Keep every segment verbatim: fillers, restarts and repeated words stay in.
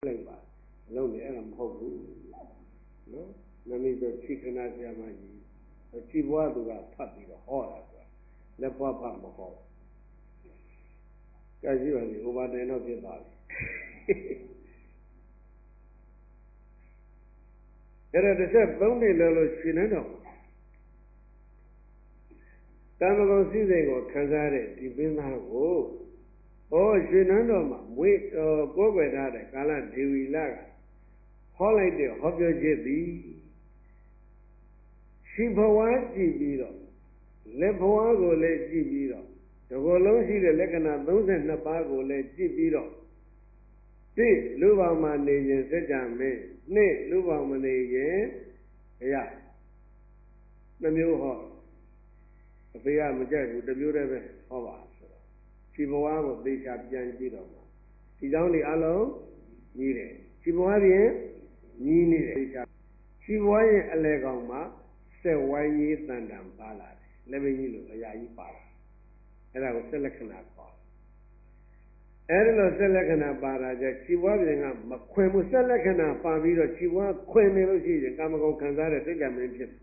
လိုက်ပါလုံးနေအဲ့ဒါမဟုတ်ဘူးနော်နမိတ်ဆိုချိခဏဆရာမကြီးချိဘွားသူကဖတ်ပြီးတော့ဟောတာဆိုတာလက်ဘွားဖတ်မဟောကြည့်ပါလိမ့်ဥပါဒေတော့ဖြစ်သွားပြီအဲ့ဒါတစ်ချက်သုံးနေလို့လို့ရှင်နေတော့တမ္မကုံစည်းစိမ်ကိုခံစားတဲ့ဒီပင်သားကိုဟောရှင်နန်းတော်မှာမွေးကိုးကွယ်ထားတဲ့ကာလဒေဝီလကဟောလိုက်တဲ့ဟောပြောချက်သည်ရှင်ဘဝကြည့်ပြီးတော့လက်ဘဝကိုလည်းကြည့်ပြီးတော့ဒီကိုယ်လုံးရှိတဲ့လက္ခဏာသုံးဆယ်နှစ်ပါးကိုလည်းကြည့်ပြီးတော့တိလူပေါင်းမှာနေရင်စัจ जा မင်းနှစ်လူပေါင်းမနေရင်ဘုရားနှမျိုးဟောအဖေကမကြိုက်ဘူးတစ်မျိုးတည်းပဲဟောပါဆိုတော့ခြေဘဝကိုသေချာပြန်ကြည့်တော့မှာဒီကြောင့်ဒီအလုံးကြီးတယ်ခြေဘဝပြင်ကြီးနေတယ်ခြေဘဝရဲ့အလဲကောင်မှာစက်ဝိုင်းကြီးတန်တန်ပါလာတယ်လက်မကြီးလိုအရာကြီးပါလာအဲ့ဒါကိုစက်လက္ခဏာခေါ်အဲ့ဒါလို့စက်လက္ခဏာပါတာကြခြေဘဝပြင်ကမခွင်ဘူးစက်လက္ခဏာပါပြီးတော့ခြေဘဝခွင်နေလို့ရှိရင်ကာမဂုဏ်ခံစားတဲ့စိတ်ကမင်းဖြစ်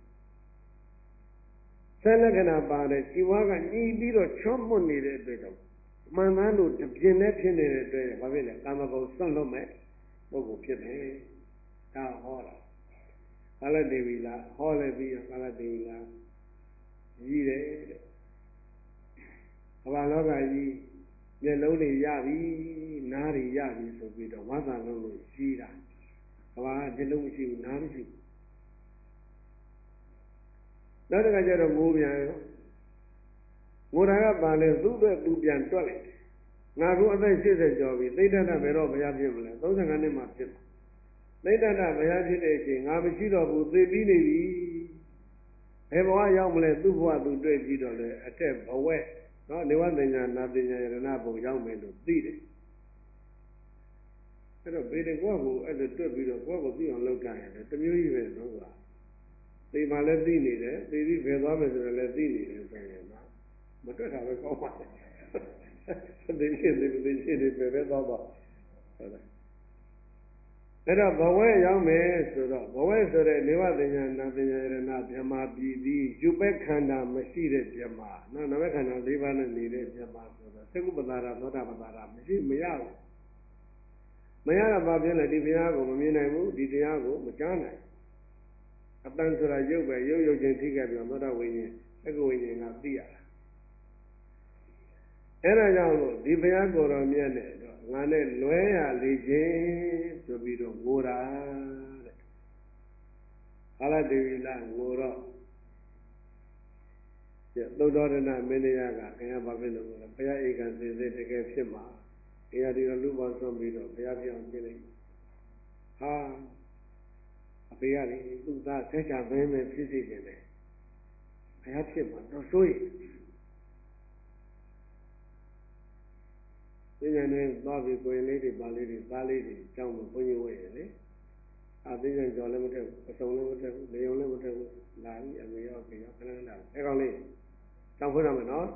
စက်လက္ခဏာပါတယ်ခြေဘဝကညီးပြီးတော့ချောမွတ်နေတဲ့အတွက်ကြောင့်မှန်သားလို့တပြင်းနဲ့ဖြစ်နေတဲ့အတွက်ဘာဖြစ်လဲကာမဂုဏ်စွန့်လွတ်မဲ့ပုဂ္ဂိုလ်ဖြစ်တယ်ဒါဟောတာကာလဒေဝီလာဟောလည်းပြီးကာလဒေဝီလာကြီးတယ်တဲ့ကမ္ဘာလောကကြီးမျက်လုံးတွေရပြီနားတွေရပြီဆိုပြီးတော့ဝါသလုံးလို့ကြီးတာကမ္ဘာမျက်လုံးမရှိဘူးနားမရှိဘူးနောက်တစ်ခါကျတော့ငိုပြန်ရောငိုတာကပါလေသူ့အတွက်သူပြန်တွက်လိုက်တယ်ငါကအသက်၈၀ကျော်ပြီသိတ္တနာဘယ်တော့ဘုရားဖြစ်မလဲ၃၅နှစ်မှဖြစ်သိတ္တနာဘုရားဖြစ်တဲ့အချိန်ငါမရှိတော့ဘူးသိပြီးနေပြီဘယ်ဘဝရောက်မလဲသူ့ဘဝသူတွေ့ကြည့်တော့လေအထက်ဘဝနော်နေဝတညာနာပညာယရဏဘုံရောက်မယ်လို့သိတယ်အဲ့တော့ဘေးတကောကိုအဲ့ဒါတွက်ပြီးတော့ကိုယ့်ကိုသိအောင်လုပ်ကြရင်တမျိုးကြီးပဲနော်ကွာသိမှလည်းသိနေတယ်သိပြီးဘယ်သွားမယ်ဆိုတော့လည်းသိနေတယ်ဆိုရင်နော်မတွက်တာပဲကောင်းပါလေသိရှိသိသိရှိတယ်ပဲပဲသွားပါဟုတ်လားအဲ့တော့ဘဝရောက်မယ်ဆိုတော့ဘဝဆိုတဲ့နေဝတညာနာပညာယရဏဗြဟ္မာပြည်သည်ယူပက်ခန္ဓာမရှိတဲ့ဗြဟ္မာနော်နမခန္ဓာ၄ပါးနဲ့နေတဲ့ဗြဟ္မာဆိုတော့သက္ကုပ္ပတာရသောတာပတ္တာရမရှိမရဘူးမရတော့ဘာဖြစ်လဲဒီဘုရားကိုမမြင်နိုင်ဘူးဒီတရားကိုမကြားနိုင်အတန်ဆိုတာရုပ်ပဲရုပ်ရုပ်ချင်းထိခဲ့ပြီးသောတာဝိညာဉ်သက္ကဝိညာဉ်ကသိရတာအဲ့ဒါကြောင့်လို့ဒီဘုရားကိုယ်တော်မြတ်နဲ့တော့ငါနဲ့လွဲရလေခြင်းဆိုပြီးတော့ငိုတာတဲ့ကာလဒေဝီလာငိုတော့သုဒ္ဓရဏမင်းတရားကခင်ဗျာဘာဖြစ်လို့လဲဘုရားဧကံစင်စစ်တကယ်ဖြစ်မှာအေရဒီတော်လူပေါင်းဆုံးပြီးတော့ဘုရားပြောင်းပြလိုက်ဟာအဖေကလေသူ့သားဆက်ချမင်းမင်းဖြစ်စီခြင်းနဲ့ဘုရားဖြစ်မှာတော့ဆိုရင်ပညာနဲ့သွားပြီးကိုယ်လေးတွေပါလေးတွေသားလေးတွေကြောင်းလို့ဘုန်းကြီးဝဲရလေအသိဉာဏ်ကြော်လည်းမထက်ဘူးအစုံလည်းမထက်ဘူးလေုံလည်းမထက်ဘူးလာပြီးအမေရောဖေရောခဏခဏအဲကောင်လေးကြောင်းဖွင့်ရမယ်နော်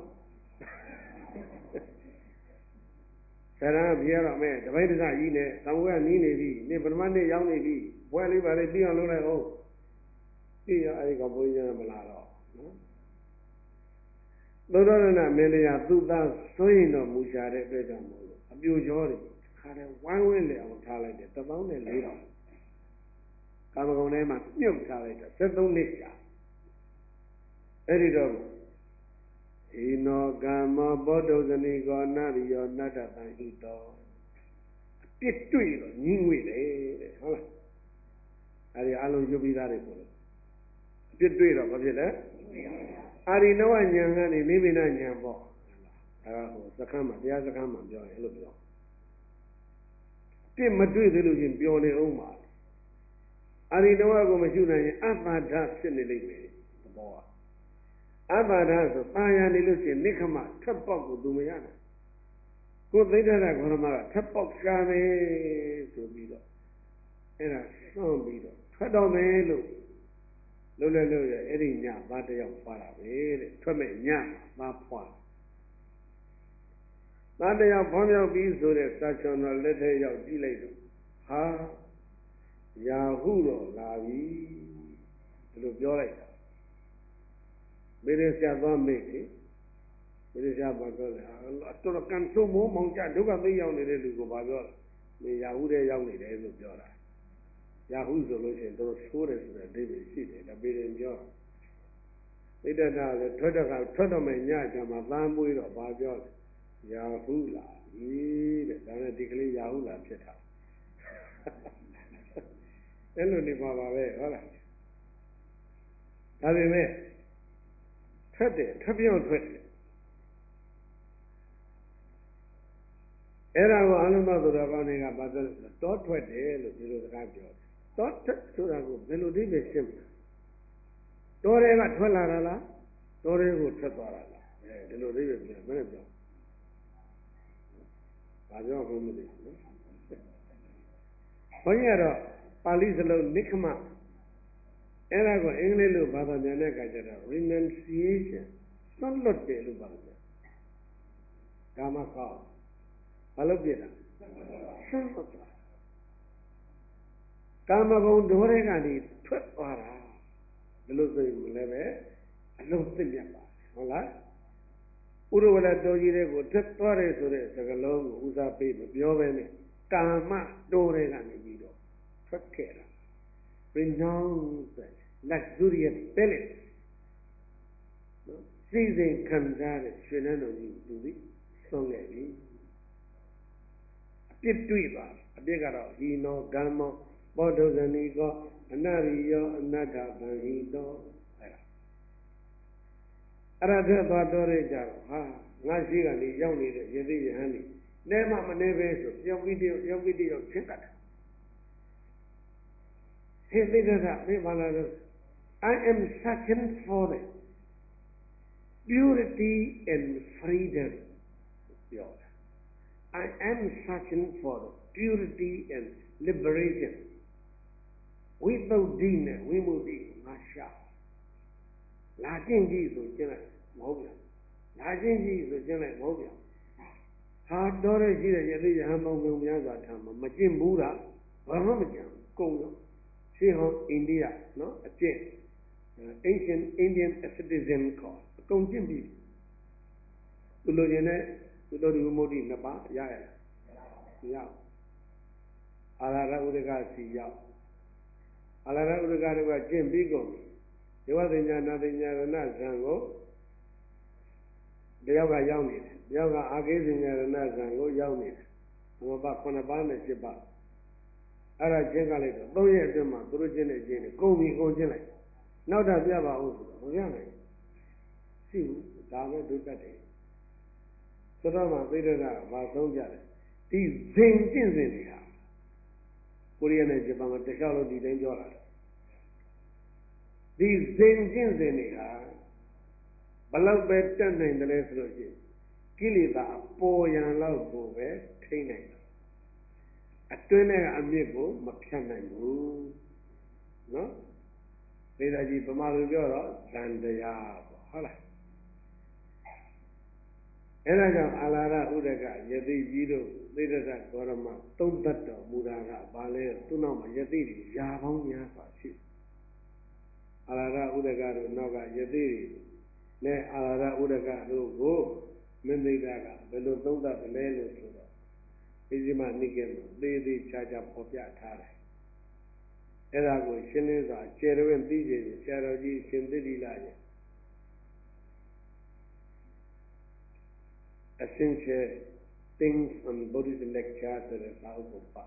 ဆရာကပြေတော့မဲတပိုက်တစကြီးနဲ့သံဃာနီးနေပြီနေပထမနေ့ရောက်နေပြီဘွဲလေးပါလေးပြီးအောင်လုပ်လိုက်အောင်ပြီးရအဲဒီကောင်ဘုန်းကြီးကမလာတော့နော်သုဒ္ဓရဏမင်းတရားသူ့သားဆိုရင်တော့မူရှာတဲ့အတွက်ကြောင့်မို့လို့အပြိုကျော်တွေခါတယ်ဝိုင်းဝန်းလေအောင်ထားလိုက်တယ်တစ်ပေါင်းနဲ့လေးတောင်ကာမဂုဏ်ထဲမှာမြုပ်ထားလိုက်တာဆက်သုံးနှစ်ကြာအဲ့ဒီတော့ဣနောကာမောဘောဓုဇနိကောနရိယောနတ္တတံဣတောအပြစ်တွေ့တော့ညင်းငွေတယ်တဲ့ဟုတ်လားအဲ့ဒီအလုံးယူပြီးသားတွေဆိုလို့အပြစ်တွေ့တော့ဘာဖြစ်လဲအာရိနဝဉာဏ်ကနေနိဗ္ဗာန်ဉာဏ်ပေါ့အဲဒါဟိုစခန်းမှာတရားစခန်းမှာပြောရင်အဲ့လိုပြောပြစ်မတွေ့သေးလို့ချင်းပြောနေအောင်ပါအာရိနဝကိုမရှိနိုင်ရင်အပါဒဖြစ်နေလိမ့်မယ်သဘောကအပါဒဆိုပါရနေလို့ချင်းနိခမထပ်ပေါက်ကိုသူမရနိုင်ကိုသိဒ္ဓရဂေါရမကထပ်ပေါက်ရှာမယ်ဆိုပြီးတော့အဲ့ဒါစွန့်ပြီးတော့ထွက်တော်မယ်လို့လုံးလည်းလို့ရအဲ့ဒီညဘာတယောက်ဖွာတာပဲတဲ့ထွက်မဲ့ညဘာဖွာဘာတယောက်ဖောင်းမြောက်ပြီးဆိုတဲ့စာချွန်တော်လက်ထဲရောက်ကြည့်လိုက်တော့ဟဟာရာဟုတော့လာပြီဒီလိုပြောလိုက်တာမေရဆရာသွားမေ့လေမေရဆရာဘာပြောလဲတော်တော်ကန်ဆိုးမိုးမောင်ကြဒုက္ခသိရောက်နေတဲ့လူကိုဘာပြောလဲမေရာဟုတဲ့ရောက်နေတယ်လို့ပြောတာရာဟုဆိုလို့ရှိရင်တော်တော်ဆိုးတယ်ဆိုတဲ့အဓိပ္ပာယ်ရှိတယ်ဒါပေရင်ပြောဣဒ္ဓတာလည်းထွက်တော့ကထွက်တော့မယ်ညချမှာသမ်းမွေးတော့ဘာပြောလဲရာဟုလာပြီတဲ့ဒါနဲ့ဒီကလေးရာဟုလာဖြစ်တာအဲ့လိုနေပါပါပဲဟုတ်လားဒါပေမဲ့ထွက်တယ်ထပြောင်းထွက်တယ်အဲ့ဒါကိုအလုံးမသောတာပန်တွေကဘာပြောလဲတောထွက်တယ်လို့ဒီလိုစကားပြောတယ်တောထွက်ဆိုတာကိုဘယ်လိုအဓိပ္ပာယ်ရှင်းမလဲတောတွေကထွက်လာတာလားတောတွေကိုထွက်သွားတာလားအဲဒီလိုအဓိပ္ပာယ်ပြန်ဘယ်နဲ့ပြောဘာပြောမှမသိဘူးနော်ဘုန်းကြီးကတော့ပါဠိစလုံးနိခမအဲ့ဒါကိုအင်္ဂလိပ်လိုဘာသာပြန်တဲ့အခါကျတော့ renunciation သွန်လွတ်တယ်လို့ပါပြောဒါမှကောင်းဘာလို့ပြတာသွန်လွတ်သွားကာမဂုဏ်ဒေါသကနေထွက်သွားတာဘယ်လိုဆိုရင်လည်းပဲအလုံးသိမြတ်ပါဟုတ်လားဥရဝလတော်ကြီးတွေကိုထွက်သွားတယ်ဆိုတဲ့စကားလုံးကိုဦးစားပေးမပြောဘဲနဲ့ကာမတိုးတွေကနေပြီးတော့ထွက်ခဲ့တာ renounce luxurious palace နော်စိတ်စဉ်ခံစားတဲ့ရှင်နန်းတော်ကြီးသူပြီးဆုံးခဲ့ပြီအပြစ်တွေ့သွားအပြစ်ကတော့ဟိနောကမ္မောဘောဓဇဏီကောအနရိယောအနတ္ထဗံဟိတောအဲ့ဒါအဲ့ဒါထွက်သွားတော့တဲ့ကြတော့ဟာငါရှိကနေရောက်နေတဲ့ယသိယဟန်นี่နဲမှမနေပဲဆိုပြောပြီးတယောက်ပြောပြီးတယောက်ချင်းတတ်တယ်ဟေသိတဲ့ကမေးပါလားလို့ I am searching for the purity and freedom ပြောတာ I am searching for the purity and liberation without din နဲ့ဝိမု ക്തി ငါရှာလာခြင်းကြီးဆိုကျင့်လိုက်မဟုတ်လားလာခြင်းကြီးဆိုကျင့်လိုက်မဟုတ်လားဟာတော်ရရှိတဲ့ယသိယဟန်ပေါင်းများများစွာထားမှာမကျင့်ဘူးလားဘာမှမကြံကုန်ရောရှင်းဟောအိန္ဒိယနော်အကျင့် ancient Indian asceticism ခေါ်အကုန်ကျင့်ပြီသူလိုချင်တဲ့သူတော်ဒီဝိမု ക്തി နှစ်ပါးရရလားမရအာရရဥဒကစီရောက်အာရရဥဒကတွေကကျင့်ပြီးကုန်ပြီဒေဝသင်္ညာနာသင်္ညာရဏဇံကိုတယောက်ကရောက်နေတယ်တယောက်ကအာကိသင်္ညာရဏဇံကိုရောက်နေတယ်ဘုမပါခုနှစ်ပါးနဲ့ရှစ်ပါးအဲ့ဒါချင်းကလိုက်တော့သုံးရက်အတွင်းမှာသူတို့ချင်းတဲ့ချင်းတွေကုန်ပြီကုန်ချင်းလိုက်နောက်တာပြပါဦးဆိုတော့မပြနိုင်ရှိဘူးဒါပဲဒုတတ်တယ်ဆိုတော့မှသိတဲ့ကဘာဆုံးကြတယ်ဒီဇင်ကျင့်စဉ်တွေဟာကိုရီးယားနဲ့ဂျပန်မှာတခြားလို့ဒီတိုင်းပြောတာဒီဇင်ကျင့်စဉ်တွေဟာဘလောက်ပဲတက်နိုင်တယ်ဆိုလို့ရှိရင်ကိလေသာအပေါ်ယံလောက်ကိုပဲထိန်းနိုင်တယ်အတွင်းထဲကအမြစ်ကိုမဖြတ်နိုင်ဘူးနော်ဒေသကြီးဗမာလူပြောတော့ဇန်တရားပေါ့ဟုတ်လားအဲ့ဒါကြောင့်အာလာရဥဒကယသိကြီးတို့သေတ္တဂေါရမသုံးသတ်တော်မူတာကဘာလဲသူ့နောက်မှာယသိတွေယာပေါင်းများစွာရှိအာလာရဥဒကတို့နောက်ကယသိတွေနဲ့အာလာရဥဒကတို့ကိုမင်းသိတာကဘယ်လိုသုံးသတ်လဲလို့ဆိုတော့ဒီစီမနိကေမှာသေးသေးချာချာဖော်ပြထားတယ်အဲ့ဒါကိုရှင်းလင်းစွာကျေရဝင်သိကြရင်ဆရာတော်ကြီးရှင်သစ်တိလာရဲ့essential things on Buddhist lecture ဆိုတဲ့စာအုပ်ကိုပါ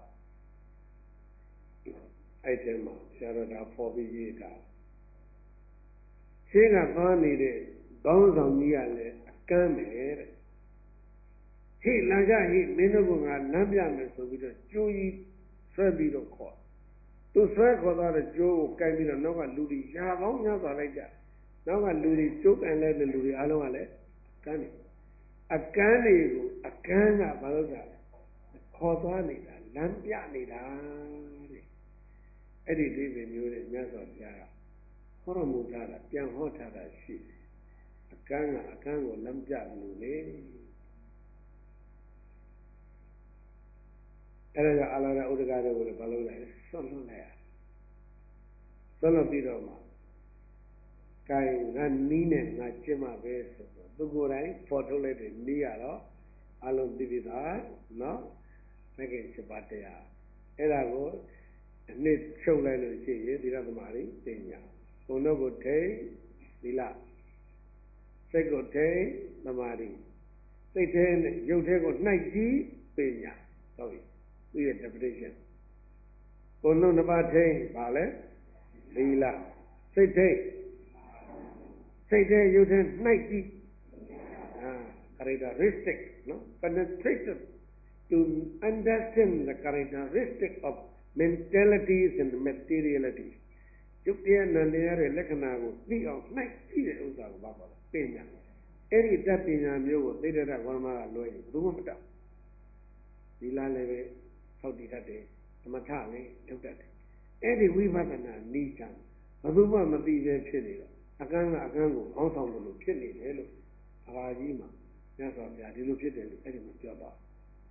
အဲ့ဒီမှာဆရာတော်ကဖော်ပြရေးတာရှင်းကသွားနေတဲ့ခေါင်းဆောင်ကြီးကလည်းအကမ်းပဲတဲ့ဟိလာကြဟိမင်းတို့ကငါလမ်းပြမယ်ဆိုပြီးတော့ကြိုးကြီးဆွဲပြီးတော့ခေါ်သူဆွဲခေါ်သွားတဲ့ကြိုးကိုကင်ပြီးတော့နောက်ကလူတွေရာပေါင်းများစွာလိုက်ကြနောက်ကလူတွေကြိုးကန်လိုက်တဲ့လူတွေအားလုံးကလည်းကမ်းတယ်အကမ်းတွေကိုအကမ်းကဘာလို့လဲခေါ်သွားနေတာလမ်းပြနေတာတဲ့အဲ့ဒီဒီပဲမျိုးနဲ့မြတ်စွာဘုရားကဟောတော်မူထားတာပြန်ဟောထားတာရှိတယ်အကမ်းကအကမ်းကိုလမ်းပြလို့လေအဲ့အဲ့ဒါကြောင့်အလားတူဥဒကတွေကိုလည်းမလုပ်လိုက်ဆွတ်လွတ်လိုက်ရဆွတ်လွတ်ပြီးတော့မှကိုင်ငါနီးနဲ့ငါကျင့်မှာပဲဆိုတော့သူကိုယ်တိုင်ဖော်ထုတ်လိုက်တဲ့နီးရတော့အလုံးသိပြီသားနော်မကင်ချက်ပါတရားအဲ့ဒါကိုအနှစ်ချုပ်လိုက်လို့ရှိရင်သီလသမารိပညာဘုံတော့ကိုထိတ်သီလစိတ်ကိုထိတ်သမာဓိစိတ်ထဲနဲ့ရုပ်ထဲကိုနှိုက်ကြည့်ပညာဟုတ်ပြီသူရဲ့ definition ဘုံလုံးနှစ်ပါးထိတ်ပါလဲသီလစိတ်ထိတ်စိတ်ထဲရုပ်ထဲနှိုက်ကြည့်အာ characteristic နော် penetrated to understand the characteristic of mentalities and materialities ရုပ်တရားနာတရားရဲ့လက္ခဏာကိုသိအောင်နှိုက်ကြည့်တဲ့ဥစ္စာကိုဘာခေါ်လဲပညာအဲ့ဒီတတ်ပညာမျိုးကိုသိတဲ့တဘောဓမကလွှဲရင်ဘယ်သူမှမတတ်ဒီလားလည်းပဲသောက်တည်တတ်တယ်သမထလည်းထုတ်တတ်တယ်အဲ့ဒီဝိပဿနာနိစ္စဘယ်သူမှမသိပဲဖြစ်နေတော့အကန်းကအကန်းကိုခေါင်းဆောင်တယ်လို့ဖြစ်နေတယ်လို့အဘာကြီးမှာမြတ်စွာဘုရားဒီလိုဖြစ်တယ်လို့အဲ့ဒီမှာပြောတော့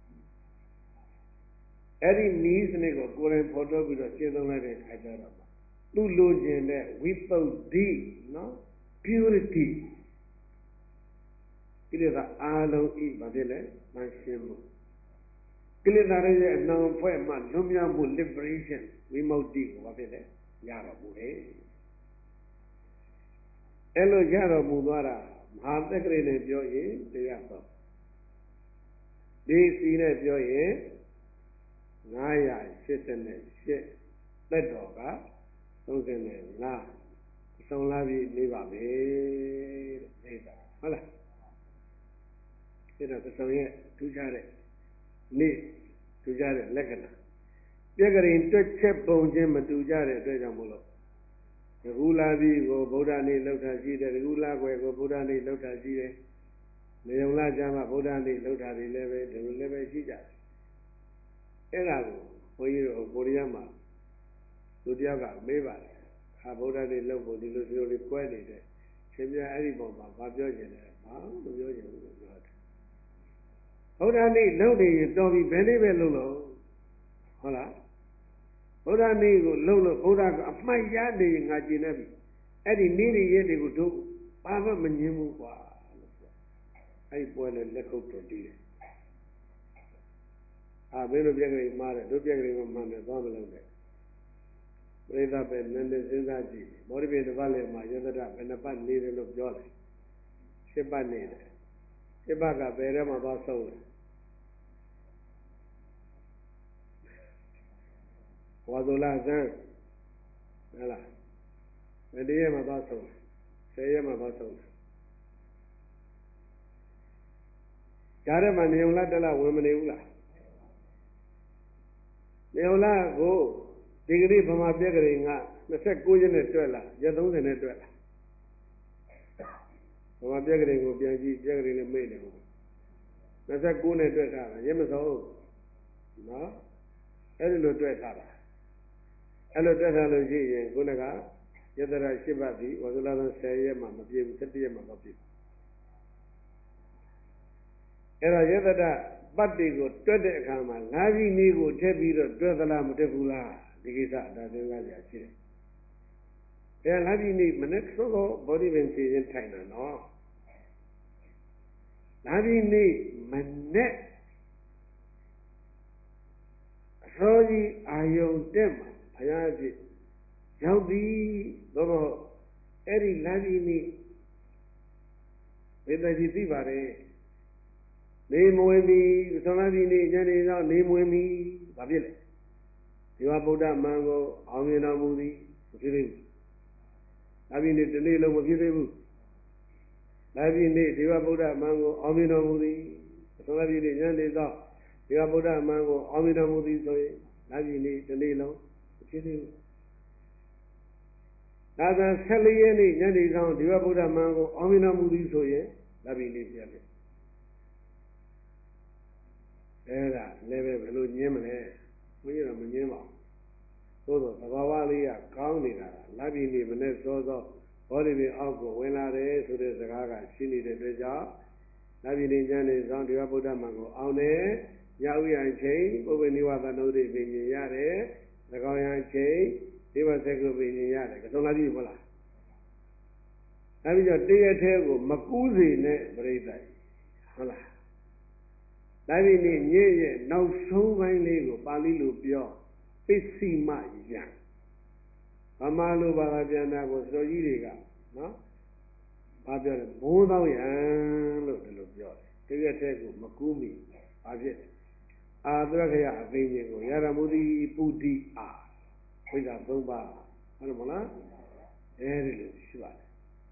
အဲ့ဒီနီးစနစ်ကိုကိုယ်တိုင်ဖော်ထုတ်ပြီးတော့ရှင်းသုံးလိုက်တဲ့အခါကျတော့သူ့လိုချင်တဲ့ဝိပုဒ္ဓိနော် purity ကိလေသာအလုံးဤဘာဖြစ်လဲမရှင်းမှုကိလေသာရဲ့အနှောင်ဖွဲ့မှလွတ်မြောက်မှု liberation ဝိမု ക്തി ကိုဘာဖြစ်လဲရတော်မူတယ်အဲ့လိုရတော်မူသွားတာမဟာသက္ကရေနဲ့ပြောရင်တရားတော့ဒီစီနဲ့ပြောရင်ငါးရာရှစ်နဲ့ရှစ်သက်တော်ကသုံးဆယ်နဲ့ငါးဆုံးလာပြီနေပါပဲတဲ့နေတာဟုတ်လားအဲ့တော့သုံးရဲ့ထူးခြားတဲ့နေ့ထူးခြားတဲ့လက္ခဏာပြက်ကရင်တွက်ချက်ပုံချင်းမတူကြတဲ့အတွက်ကြောင့်မို့လို့တကူလာပြီကိုဗုဒ္ဓနေ့လောက်တာရှိတယ်တကူလာွယ်ကိုဗုဒ္ဓနေ့လောက်တာရှိတယ်နေုံလာကြမှာဗုဒ္ဓနေ့လောက်တာတွေလည်းပဲဒီလိုလည်းပဲရှိကြတယ်အဲ့ဒါကိုဘုန်းကြီးတို့ကိုရီးယားမှာသူတယောက်ကမေးပါတယ်ဟာဗုဒ္ဓနေ့လောက်ဖို့ဒီလိုဒီလိုလေးကွဲနေတယ်ရှင်ပြအဲ့ဒီပုံမှာမပြောချင်တယ်ဘာမှမပြောချင်ဘူးလို့ပြောတယ်ဗုဒ္ဓနေ့လောက်နေရင်တော်ပြီဘယ်နေ့ပဲလုံလို့ဟုတ်လားဗုဒ္ဓနေ့ကိုလုံလို့ဗုဒ္ဓကအမှတ်ရနေရင်ငါကျင်နေပြီအဲ့ဒီနေ့နေ့ရက်တွေကိုတို့ဘာမှမငြင်းဘူးကွာလို့ပြောအဲ့ဒီပွဲနဲ့လက်ခုပ်တော်တည်တယ်အာဘယ်လိုပြက်ကလေးမှားတယ်တို့ပြက်ကလေးကမှန်တယ်သွားမလို့နဲ့ပရိသတ်ပဲနည်းနည်းစဉ်းစားကြည့်မောရိပိတစ်ပတ်လည်းမှာယသဒ္ဓဘယ်နှပတ်နေတယ်လို့ပြောတယ်ရှစ်ပတ်နေတယ်ရှစ်ပတ်ကဘယ်ထဲမှာသွားဆုံးလဲဝါဒလာဇန်ဟဲ့လားဘယ်တည်းမှာသွားဆုံးဆယ်ရက်မှာသွားဆုံးကြားထဲမှာနေုံလားတက်လားဝင်မနေဘူးလားနေုံလားကိုဒီကနေ့ဗမာပြက်ကလေးကနှစ်ဆယ့်ကိုးရက်နဲ့တွက်လာရက်သုံးဆယ်နဲ့တွက်လာဗမာပြက်ကလေးကိုပြန်ကြည့်ပြက်ကလေးလည်းမေ့နေဘူးနှစ်ဆယ့်ကိုးနဲ့တွက်ထားတာရက်မစုံနော်အဲ့ဒီလိုတွက်ထားတာအဲ့လိုတွက်ထားလို့ရှိရင်ခုနကယတရရှစ်ပတ်ပြီဝဇ္ဇလာသံဆယ်ရက်မှမပြည့်ဘူးဆယ်တစ်ရက်မှမပြည့်ဘူးအဲ့တော့ယတရပတ်တွေကိုတွက်တဲ့အခါမှာငါးပြည်နည်းကိုထည့်ပြီးတော့တွက်သလားမတွက်ဘူးလားဒီကိစ္စအတားစဉ်းစားကြရှိတယ်။အဲငါးပြည်နည်းမနေ့စောစောဘောဓိပင်ဖြည့်ရင်ထိုင်တာနော်။ငါးပြည်နည်းမနေ့အစောကြီးအာယုံတက်မှာဘုရားဖြစ်ရောက်သည်သို့မဟုတ်အဲ့ဒီငါးပြည်နည်းဝိတ္တကြီးသိပါတယ်နေမဝင်ပြီသုံးလပြည်နေ့ညနေတော့နေမဝင်ပြီဘာဖြစ်လဲဒီဝဗုဒ္ဓမံကိုအောင်မြင်တော်မူသည်မဖြစ်သေးဘူး။ဒါပြည်နေ့ဒီနေ့လုံးမဖြစ်သေးဘူး။ဒါပြည်နေ့ဒီဝဗုဒ္ဓမံကိုအောင်မြင်တော်မူသည်သုံးလပြည်နေ့ညနေတော့ဒီဝဗုဒ္ဓမံကိုအောင်မြင်တော်မူသည်ဆိုရင်ဒါပြည်နေ့ဒီနေ့လုံးမဖြစ်သေးဘူး။ဒါကဆယ်လေးရက်နေ့ညနေဆောင်ဒီဝဗုဒ္ဓမံကိုအောင်မြင်တော်မူသည်ဆိုရင်ဒါပြည်နေ့ပြည့်အဲ့ဒါလည်းပဲဘယ်လိုညင်းမလဲဘုန်းကြီးကမညင်းပါဘူးသို့သောသဘာဝလေးကကောင်းနေတာလပြည်နေမနဲ့စောစောဘောဓိပင်အောက်ကိုဝင်လာတယ်ဆိုတဲ့စကားကရှိနေတဲ့အတွက်ကြောင့်လပြည်နေညနေဆောင်ဒီဝဗုဒ္ဓမံကိုအောင်တယ်ညဥ်ရချိန်ပုပ္ပနိဝသနုဒ္ဓိပင်ရှင်ရတယ်သကောင်းရချိန်ဒီဘသကုပင်ရှင်ရတယ်ကဆုံးလာပြီဟုတ်လားနောက်ပြီးတော့တရက်သေးကိုမကူးစေနဲ့ပြိဿဟုတ်လားဒါပြီးနေ့ညရဲ့နောက်ဆုံးပိုင်းလေးကိုပါဠိလိုပြောပစ္စည်းမယံဗမာလိုဘာသာပြန်တာကိုစောကြီးတွေကနော်ဘာပြောလဲဘိုးသောယံလို့ဒီလိုပြောတယ်တရက်သေးကိုမကူးမိဘာဖြစ်အာသရခယအသိဉာဏ်ကိုရရမုတိပုဒ္ဓိအာဝိဇ္ဇာသုံးပါးဟုတ်တယ်မလားအဲဒီလိုရှိပါတယ်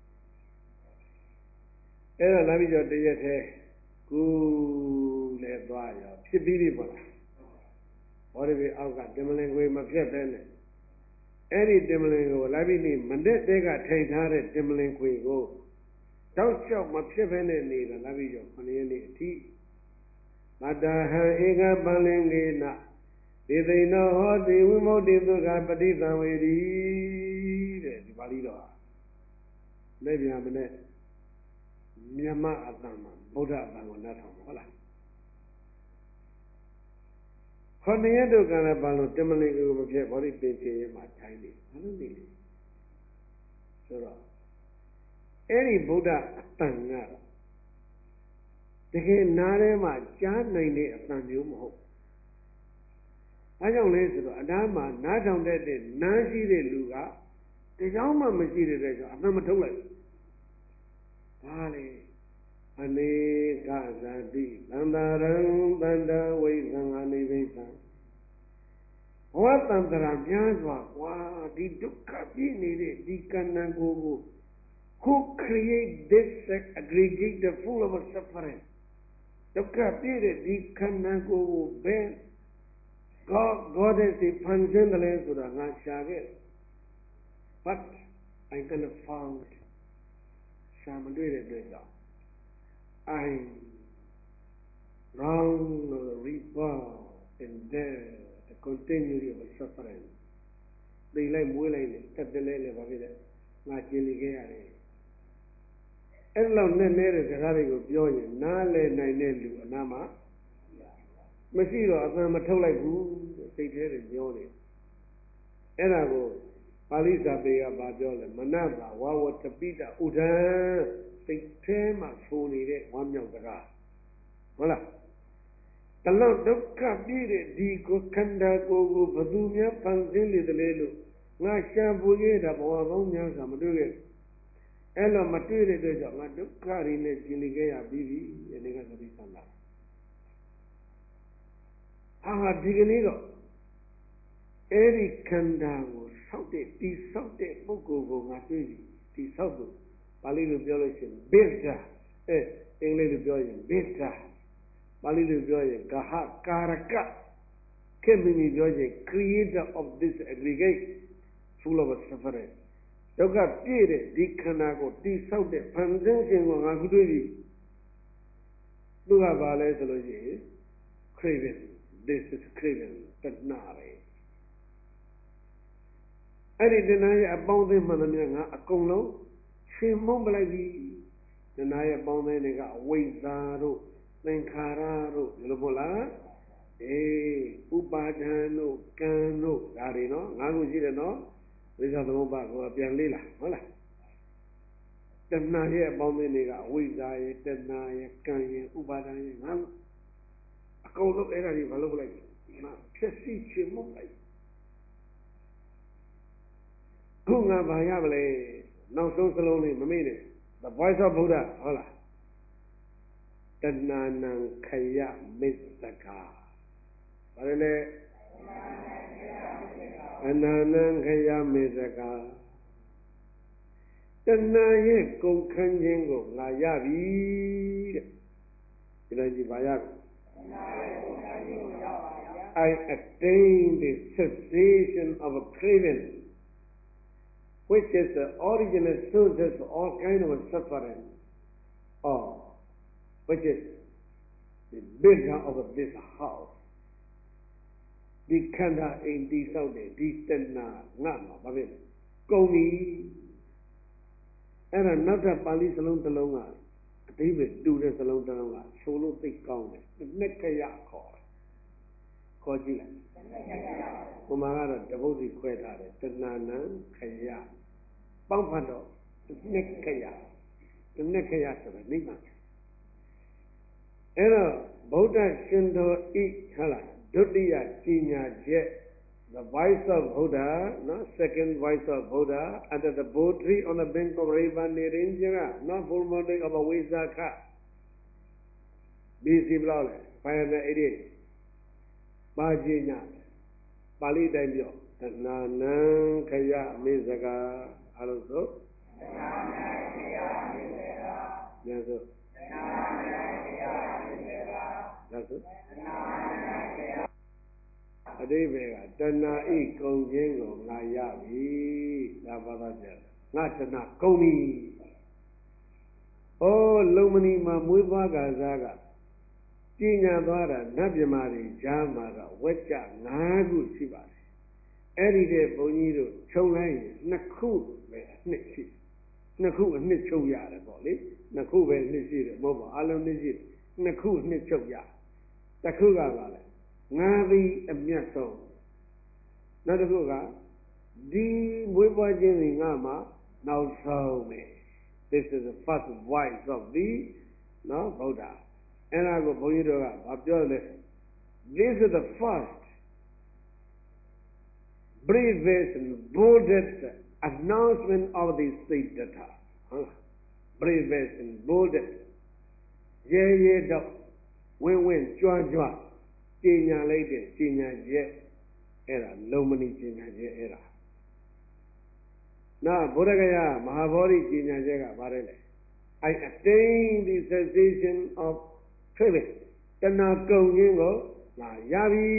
အဲ့တော့လာပြီးတော့တရက်သေးကူလည်းသွားရောဖြစ်ပြီးပြီပေါ့လားဘောရပြီအောက်ကတင်မလင်ခွေမပြတ်တဲ့နဲ့အဲ့ဒီတင်မလင်ကိုလာပြီးနေမနဲ့တဲကထိုင်ထားတဲ့တင်မလင်ခွေကိုတောက်လျှောက်မဖြစ်ဘဲနဲ့နေတာလာပြီးတော့ခொနည်းနေ့အထိမတ္တဟံဧကပလင်္ကေနဒေသိဏောဟောတိဝိမု ക്തി ဒုက္ခပฏิသံဝေတိတဲ့ဒီပါဠိတော်လက်ပြန်မနဲ့မြမအတ္တမှာဗုဒ္ဓအတ္တကိုနားထောင်ဟုတ်လားခொနည်းဒုက္ခလည်းပါလို့တမလင်ကိုမဖြစ်ဘောဓိပင်ရှင်ရဲ့မှာထိုင်းနေဘာလို့နေလဲဆိုတော့အဲ့ဒီဗုဒ္ဓအတ္တကတော့တကယ်နားထဲမှာကြားနိုင်တဲ့အတန်မျိုးမဟုတ်။အဲကြောင့်လဲဆိုတော့အနားမှာနားထောင်တတ်တဲ့နားရှိတဲ့လူကတရားမှမရှိတဲ့အတွက်ကြောင့်အတန်မထုတ်လိုက်ဘူး။ဘာလဲအနေကဇာတိသန္တာရံတန္တဝိသံဃာနိဗ္ဗိသံဘဝတန္တရာများစွာကွာဒီဒုက္ခပြည့်နေတဲ့ဒီကဏ္ဍကိုကို who create this aggregated full of sufferingဒုက္ခပြည့်တဲ့ဒီခန္ဓာကိုယ်ကိုဘယ် God Goddess ဒီဖန်ဆင်းတယ်လဲဆိုတာငါရှာခဲ့ but I couldn't found ရှာမတွေ့တဲ့အတွက်ကြောင့် I wrong the rebirth and there the continuity of suffering သိလိုက်မွေးလိုက်နဲ့တက်တယ်လဲလေဘာဖြစ်လဲငါကျင်နေခဲ့ရတယ်အဲ့လောက်နဲ့နေတဲ့စကားတွေကိုပြောရင်နားလည်နိုင်တဲ့လူအနာမှာမရှိတော့အသံမထုတ်လိုက်ဘူးစိတ်ထဲတွေပြောနေအဲ့ဒါကိုပါဠိစာပေကဘာပြောလဲမနတာဝဝတပိတဥဒံစိတ်ထဲမှာဆိုနေတဲ့ဝမ်းမြောက်စကားဟုတ်လားတလောက်ဒုက္ခပြည့်တဲ့ဒီကိုခန္ဓာကိုယ်ကိုဘယ်သူများဖန်ဆင်းနေတယ်လဲလို့ငါရှာဖွေခဲ့တာဘဝပေါင်းများစွာမတွေ့ခဲ့အဲ့လိုမတွေ့တဲ့အတွက်ကြောင့်ငါဒုက္ခတွေနဲ့ကျင်လည်ခဲ့ရပြီးပြီအနေကသတိဆန္ဒအာဒီကနေ့တော့အဲ့ဒီခန္ဓာကိုဆောက်တဲ့တိဆောက်တဲ့ပုဂ္ဂိုလ်ကိုငါတွေ့ပြီတိဆောက်ဖို့ပါဠိလိုပြောလို့ရှိရင်ဘိဓာအဲအင်္ဂလိပ်လိုပြောရင်ဘိဓာပါဠိလိုပြောရင်ဂဟကာရကခေမိမိပြောရင် creator of this aggregate full of sufferingဒုက္ခပြည့်တဲ့ဒီခန္ဓာကိုတိဆောက်တဲ့ဖန်ဆင်းခြင်းကိုငါခုတွေ့ပြီသူကဘာလဲဆိုလို့ရှိရင် craving this is craving တဏှာပဲအဲ့ဒီတဏှာရဲ့အပေါင်းအသင်းမှန်သမျှငါအကုန်လုံးရှင်မုန်းပလိုက်ပြီတဏှာရဲ့အပေါင်းအသင်းတွေကအဝိဇ္ဇာတို့သင်္ခါရတို့ဒီလိုမဟုတ်လားအေးဥပါဒံတို့ကံတို့ဒါတွေနော်ငါးခုရှိတယ်နော်ဝိဇ္ဇာသမုပ္ပါကိုပြန်လေးလာဟုတ်လားတဏှာရဲ့အပေါင်းအသင်းတွေကအဝိဇ္ဇာရဲ့တဏှာရဲ့ကံရဲ့ဥပါဒံရဲ့ငါအကုန်လုံးအဲ့ဒါတွေမလုပ်လိုက်ဘူးငါဖြစ်စီခြင်းမလိုက်ခုငါဘာရမလဲနောက်ဆုံးစလုံးလေးမမေ့နဲ့ the voice of Buddha ဟုတ်လားတဏှာနံခယမစ္စကဘာလဲလဲအနန္တံခယမေဇကတဏှာရဲ့ကုန်ခန်းခြင်းကိုငါရပြီတဲ့ဒီလိုကြည့်ပါရပြီ I attained the cessation of a craving which is the original source of all kind of suffering or which is the builder of this houseဒီခန္ဓာအိမ်တည်ဆောက်တဲ့ဒီတဏှာငါမှာဘာဖြစ်လဲကုန်ပြီအဲ့ဒါနောက်ထပ်ပါဠိစလုံးတစ်လုံးကအတိပ္ပယ်တူတဲ့စလုံးတစ်လုံးကဆိုလို့သိကောင်းတယ်နှစ်ခရခေါ်တယ်ခေါ်ကြည့်လိုက်ဟိုမှာကတော့တပုတ်စီခွဲထားတယ်တဏနံခရပေါင်းဖတ်တော့နှစ်ခရတစ်နှစ်ခရဆိုတော့နိဗ္ဗာန်အဲ့တော့ဗုဒ္ဓရှင်တော်ဤဟာလားဒုတိယပညာချက် the voice of Buddha no second voice of Buddha under the Bodhi tree on the bank of river Nirinjara not full morning of a Visakha B C ဘလောက်လဲfive hundred eighty-eightပါဠိညာပါဠိတိုင်းပြောတဏနံခယမေဇကာအားလုံးဆိုတဏနံခယမေဇကာညဆိုတဏနံခယမေဇကာညဆိုတဏနံခယအတိဘေကတဏဤကုံခြင်းကိုငါရပြီဒါဘာသာပြန်ငါတဏကုံပြီဩလုံမဏီမှာမွေးဖွားကစားကပညာသွားတာနတ်မြမာတွေကြားမှာတော့ဝက်ကြ၅ခုရှိပါတယ်အဲ့ဒီတဲ့ဘုန်းကြီးတို့ခြုံလိုက်ရင်နှစ်ခုပဲအနှစ်ရှိနှစ်ခုအနှစ်ချုပ်ရတယ်ပေါ့လေနှစ်ခုပဲနှစ်ရှိတယ်မဟုတ်ပါအလုံးနှစ်ရှိနှစ်ခုနှစ်ချုပ်ရတစ်ခုကပါလေငါသည်အမျက်ဆုံးနောက်တစ်ခုကဒီမွေးပွားခြင်းတွေငါမှာနောက်ဆုံးပဲ This is the first voice of the no Buddhaအဲ့ဒါကိုဘုန်းကြီးတို့ကဘာပြောလဲ This is the first bravest and boldest announcement of the Siddhartha huh? bravest and boldest ရဲရဲတော့ဝင်းဝင်းကြွားကြွားကျင်ညာလိုက်တဲ့ကျင်ညာချက်အဲ့ဒါလုံမဏိကျင်ညာချက်အဲ့ဒါနောက်ဗုဒ္ဓဂယာမဟာဗောဓိကျင်ညာချက်ကဘာလဲလဲ I attain the cessation of craving တဏှာကုန်ခြင်းကိုငါရပြီ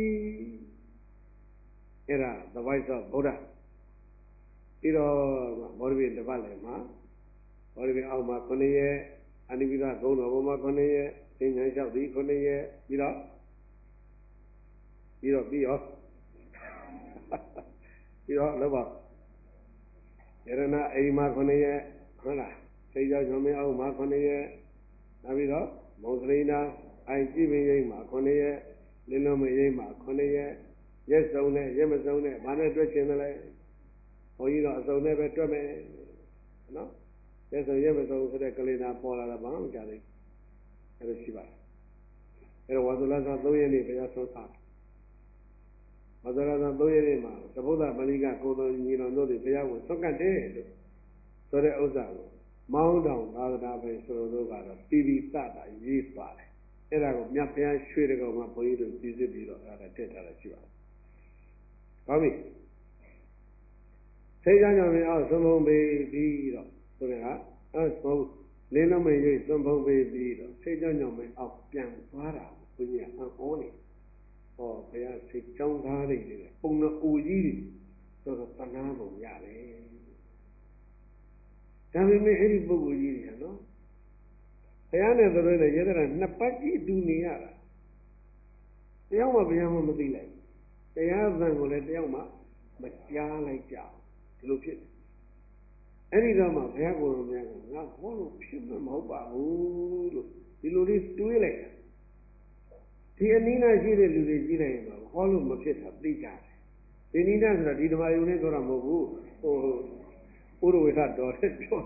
အဲ့ဒါ the voice of Buddha ပြီးတော့ဘောဓိပင်တစ်ပတ်လည်းမှာဘောဓိပင်အောက်မှာခုနှစ်ရက်အနိမိသဂုဏ်တော်ဘုံမှာခုနှစ်ရက်သင်္ချာလျှောက်သည်ခုနှစ်ရက်ပြီးတော့ပြီးတော့ပြီးရောပြီးတော့လောဘယရဏအိမ်မှာခုနှစ်ရက်ဟုတ်လားစိတ်ကြောင့်ညမင်းအောင်မှာခုနှစ်ရက်နောက်ပြီးတော့မုံစရိနာအိုင်ကြည့်ပင်ရိပ်မှာခုနှစ်ရက်လင်းလုံးမရိပ်မှာခုနှစ်ရက်ရက်စုံနဲ့ရက်မစုံနဲ့ဘာနဲ့တွက်ချင်တယ်လဲဘုန်းကြီးတော့အစုံနဲ့ပဲတွက်မယ်နော်ရက်စုံရက်မစုံဆိုတဲ့ကလေးနာပေါ်လာတာဘာမှမကြသေးဘူးအဲ့လိုရှိပါတယ်အဲ့တော့ဝါသုလသာသုံးရက်နေ့ဘုရားဆုံးထားဝါသုလသာသုံးရက်နေ့မှာသဗ္ဗုဒ္ဓပဏိကကိုယ်တော်ညီတော်တို့တွေဘုရားကိုဆွတ်ကတ်တယ်လို့ဆိုတဲ့ဥစ္စာကိုမောင်းတောင်သာသနာပဲဆိုတော့ကတော့တိတိတတာရေးပါတယ်အဲ့ဒါကိုမြတ်ဘုရားရွှေတကောင်မှာဘုန်းကြီးတို့ပြည့်စစ်ပြီးတော့အဲ့ဒါတက်ထားတာရှိပါတယ်ဟုတ်ပြီသိကြကြောင့်လည်းအောက်သုံးဖုံးပေးပြီးတော့ဆိုတဲ့ကအဲ့သုံးလင်းလုံးမရိပ်သုံးဖုံးပေးပြီးတော့သိကြကြောင့်လည်းအောက်ပြန်သွားတာဘုန်းကြီးကအံ့ဩနေဟောဘုရားစိတ်ကြောင်းသားတွေလေပုံတော်အိုကြီးတွေဆိုတော့တဏှာပုံရတယ်ဒါပေမဲ့အဲ့ဒီပုဂ္ဂိုလ်ကြီးတွေကနော်ဘုရားနဲ့သူတို့နဲ့ရတဲ့နှစ်ပတ်ကြီးတူနေရတာတယောက်မှဘုရားမှမသိလိုက်တရားသံကိုလည်းတယောက်မှမကြားလိုက်ကြဒီလိုဖြစ်တယ်အဲ့ဒီတော့မှဘုရားကိုယ်တော်များကငါဟောလို့ဖြစ်မှာမဟုတ်ပါဘူးလို့ဒီလိုလေးတွေးလိုက်ဒီအနိနာရှိတဲ့လူတွေကြီးလိုက်ရင်တော့ဟောလို့မဖြစ်တာသိကြတယ်ဒီနိနာဆိုတာဒီဓမ္မယုံနဲ့ပြောတာမဟုတ်ဘူးဟိုဥရဝေထတော်တဲ့ပြော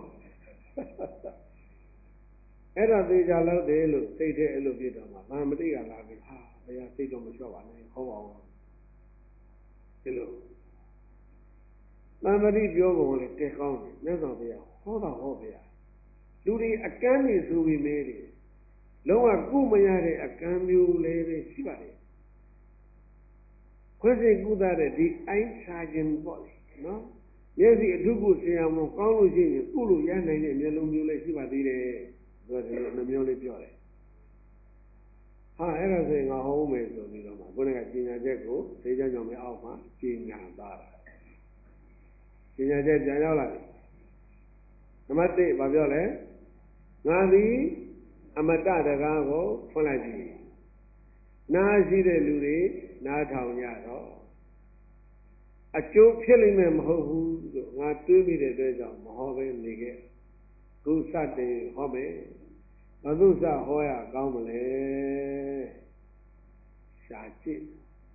အဲ့ဒါသိကြလို့တယ်လို့စိတ်ထဲအဲ့လိုဖြစ်တော့မှဗာမတိကလာပြီဟာဘုရားစိတ်တော့မလျှော့ပါနဲ့ဟောပါဦးဒီလိုဗာမတိပြောပုံလည်းတက်ကောင်းတယ်မြတ်စွာဘုရားဟောတာဟောဘုရားလူတွေအကမ်းနေဆိုပြီးမဲတယ်လုံးဝကုမရတဲ့အကမ်းမျိုးလည်းပဲရှိပါလေခွင့်စိတ်ကုသတဲ့ဒီအိုင်းစာခြင်းပေါ့လေနော်မျက်စိအထုကုဆရာမကောင်းလို့ရှိရင်ကုလို့ရနိုင်တဲ့မျက်လုံးမျိုးလည်းရှိပါသေးတယ်ဆိုတော့နှမျိုးလေးပြောတယ်ဟာအဲ့ဒါဆိုရင်ငါဟောမယ်ဆိုပြီးတော့မှဘုရားကကြီးညာချက်ကိုသိကြကြောင်မဲ့အောက်မှာကြီးညာသားတာကြီးညာချက်ပြန်ရောက်လာပြီနံပါတ်၁ဘာပြောလဲငါသည်အမတတကားကိုဖွင့်လိုက်ပြီနားရှိတဲ့လူတွေနားထောင်ကြတော့အကျိုးဖြစ်လိမ့်မယ်မဟုတ်ဘူးလို့ငါတွေးမိတဲ့အတွက်ကြောင့်မဟောဘဲနေခဲ့ခုစတင်ဟောမယ်ဘုသူစဟောရကောင်းမလဲရှာကြည့်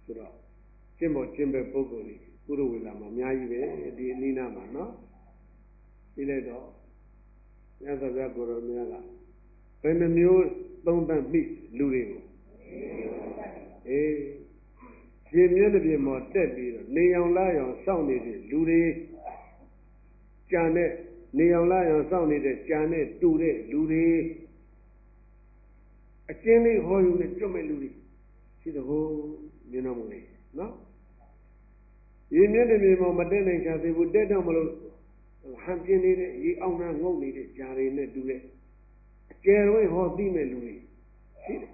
ဆိုတော့ကျင့်ဖို့ကျင့်ပဲပုဂ္ဂိုလ်ကြီးကုရဝေလာမှာအများကြီးပဲဒီအနိနာမှာနော်ဒီလိုက်တော့မြတ်စွာဘုရားကိုရောမြတ်ကဘယ်နှမျိုးသုံးသပ်မိလူတွေကိုအေးရှင်မြတ်တပြည့်မော်တက်ပြီးတော့နေအောင်လာရောင်စောင့်နေတဲ့လူတွေကြာနဲ့နေအောင်လာရောင်စောင့်နေတဲ့ကြာနဲ့တူတဲ့လူတွေအကျဉ်းလေးဟောယူနဲ့ကြွမဲ့လူတွေရှိတော့ဟိုမြင်တော်မူလေနော်ရေမြင့်တမြေမောင်မတက်နိုင်ချသေးဘူးတက်တော့မလို့ဟန်ပြင်းနေတဲ့ရေအောင်နာငုတ်နေတဲ့ဂျာတွေနဲ့တူတဲ့အကျယ်ဝဲဟောသိမဲ့လူတွေရှိတယ်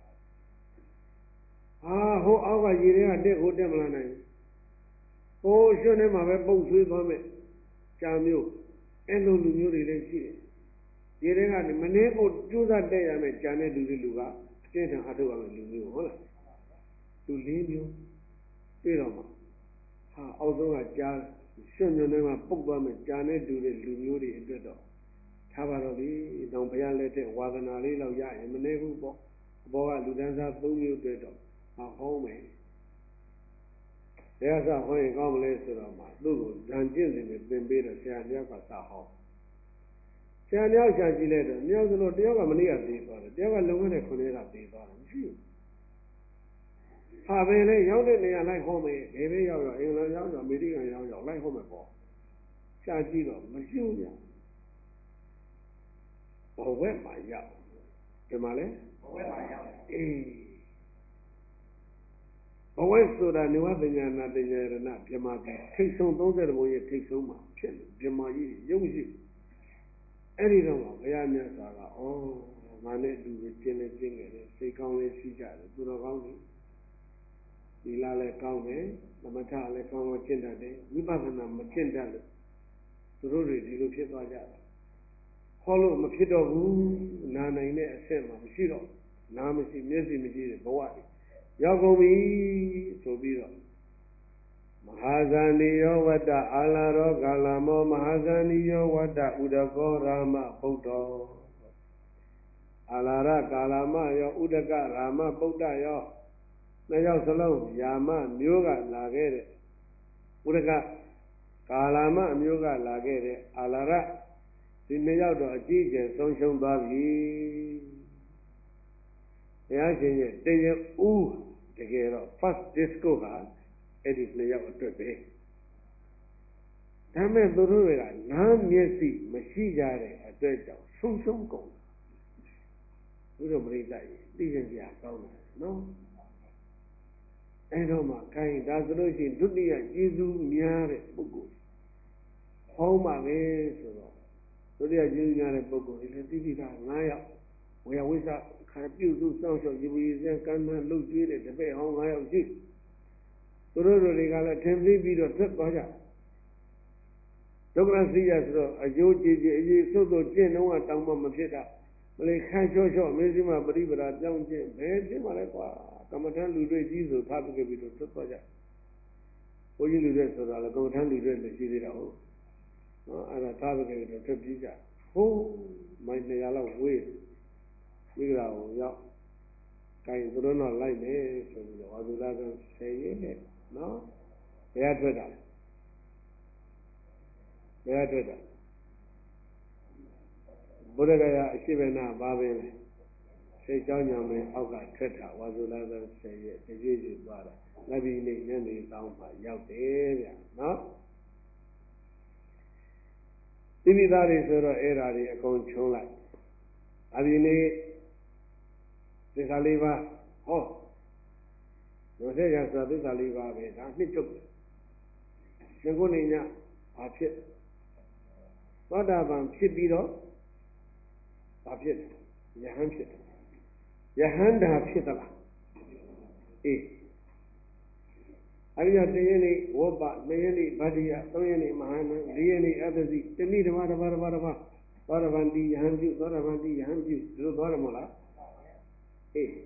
ဟာဟိုအောက်ကရေတွေကတက်ကိုတက်မလာနိုင်ဟိုရွှွန်းထဲမှာပဲပုတ်ဆွေးသွားမဲ့ဂျာမျိုးအဲ့လိုလူမျိုးတွေလည်းရှိတယ်ရေတွေကနေမနှဲကိုကျိုးစားတက်ရမယ်ဂျာနဲ့တူတဲ့လူကအကျဉ်းထံအထုတ်ရမယ်လူမျိုးဟုတ်လားလူလေးမျိုးတွေ့တော့မှာဟာအောက်ဆုံးကကြားရွှွညွန်းထဲမှာပုတ်သွားမယ်ကြာနဲ့တူတဲ့လူမျိုးတွေအတွက်တော့ထားပါတော့လေတောင်ဘုရားလက်ထက်ဝါသနာလေးလောက်ရရင်မနေဘူးပေါ့အဘောကလူတန်းစားသုံးမျိုးအတွက်တော့ဟာဟောင်းမယ်တရားစဟောရင်ကောင်းမလဲဆိုတော့မှသူ့ကိုဓာန်ကျင့်စဉ်နဲ့သင်ပေးတော့ဆရာမြောက်ကစဟောင်းဆရာမြောက်ရှာကြည့်လိုက်တော့မြောက်စလို့တယောက်ကမနေ့ကသေးသွားတယ်တယောက်ကလုံခဲ့တဲ့ခုနှစ်ကသေးသွားတယ်မရှိဘူးဟာပဲလေရောက်တဲ့နေရာလိုက်ဟောမယ်ဘယ်ပဲရောက်ရောက်အင်္ဂလန်ရောက်ရောက်အမေရိကန်ရောက်ရောက်လိုက်ဟောမယ်ပေါ့ရှားကြည့်တော့မရှိဘူးဗျဘဝက်မှာရောက်ဒီမှာလဲဘဝက်မှာရောက်အေးဘဝက်ဆိုတာနေဝပညာနာပညာရဏဗြဟ္မာကြီးထိတ်ဆုံးသုံးဆယ်ဘုံရဲ့ထိတ်ဆုံးမှာဖြစ်တယ်ဗြဟ္မာကြီးရုပ်ရှိအဲ့ဒီတော့ဘုရားမြတ်စွာကဩငါနဲ့လူတွေကျင်းနေကျင်းခဲ့တယ်စိတ်ကောင်းလေးရှိကြတယ်သူတော်ကောင်းတွေဒီလားလည်းကောင်းတယ်သမထလည်းကောင်းကောင်းကျင့်တတ်တယ်ဝိပဿနာမကျင့်တတ်လို့သူတို့တွေဒီလိုဖြစ်သွားကြတယ်ဟောလို့မဖြစ်တော့ဘူးနာနိုင်တဲ့အဆင့်မှာမရှိတော့နာမရှိမျက်စိမရှိတဲ့ဘဝတွေရောက်ကုန်ပြီဆိုပြီးတော့မဟာဇာနိယောဝတ္တအာလာရောကာလမောမဟာဇာနိယောဝတ္တဥဒကောရာမဗုဒ္ဓောအာလာရကာလမယောဥဒကရာမဗုဒ္ဓယောနှစ်ယောက်စလုံးယာမမျိုးကလာခဲ့တဲ့ဥဒကကာလမအမျိုးကလာခဲ့တဲ့အာလာရဒီနှစ်ယောက်တော့အကြီးအကျယ်ဆုံးရှုံးသွားပြီဘုရားရှင်ရဲ့တရားဥတကယ်တော့ first disco ကအဲ့ဒီနှစ်ယောက်အတွက်ပဲဒါမဲ့သူတို့တွေကနားမျက်စိမရှိကြတဲ့အတွက်ကြောင့်ဆုံးရှုံးကုန်ဘုရားပရိသတ်ကြီးသိကြကြကောင်းတယ်နော်အဲ့တော့မှခိုင်းဒါဆိုလို့ရှိရင်ဒုတိယကျေးဇူးများတဲ့ပုဂ္ဂိုလ်ဟောင်းပါပဲဆိုတော့ဒုတိယကျေးဇူးများတဲ့ပုဂ္ဂိုလ်တွေလည်းသိသိသာ၅ယောက်ဝေယဝိသခါပြုစုစောင့်ရှောက်ယူပြီးစံကမ်းမ်းလှုပ်ကျွေးတဲ့တပည့်ဟောင်း၅ယောက်ရှိသူတို့တွေကလည်းထင်သိပြီးတော့ထွက်သွားကြဒုက္ခသိရဆိုတော့အယိုးကြည်ကြည်အရေးစွတ်စွတ်ကျင့်တော့တောင်းမှမဖြစ်တာမလေးခန့်ချောချောမေးစီမပရိပဒါပြောင်းခြင်းဘယ်ဖြစ်မှလဲကွာကမ္မထမ်းလူတွေကြီးဆိုထားပြီးပြီးတော့ထွက်သွားကြဘုန်းကြီးလူတွေဆိုတာလည်းကမ္မထမ်းလူတွေလည်းရှိသေးတာဟုတ်နော်အဲ့ဒါထားပြီးပြီးတော့ထွက်ပြေးကြဟိုးမိုင်နှစ်ရာလောက်ဝေးပြီးကြတော့ရောက်ကိုင်သူတို့တော့လိုက်မယ်ဆိုပြီးတော့ဝါသုလာကဆယ်ရင်းနဲ့နော်ဘယ်ထွက်တာဘယ်ထွက်တာဘုရားကရအရှိဘနာဘာပဲလဲစိတ်ကြောင်းညောင်နဲ့အောက်ကထွက်တာဝါသုလာကဆယ်ရင်းတကြီးကြီးသွားတာလက်ပြီးနေညနေတောင်းမှရောက်တယ်ဗျနော်တိပိသားတွေဆိုတော့အဲ့ဓာတွေအကုန်ချုံးလိုက်အပြင်နေသစ္စာလေးပါးဟောဘုရားရဆိုသစ္စာလေးပါးပဲဒါနှစ်ချုပ်တယ်ရှင်ကိုနေညဘာဖြစ်သောတာပန်ဖြစ်ပြီးတော့ဘာဖြစ်ယဟန်ဖြစ်တယ်ယဟန္တာဖြစ်သလားအေးအရိယတရင်းနေဝဘနှစ်ရင်းနေဗတ္တိယသုံးရင်းနေမဟာနံလေးရင်းနေအတ္တစီတဏိဓမ္မဓမ္မဓမ္မဓမ္မသောတာပန်တိယဟန်ပြုသောတာပန်တိယဟန်ပြုဒီလိုသွားတယ်မဟုတ်လားအေး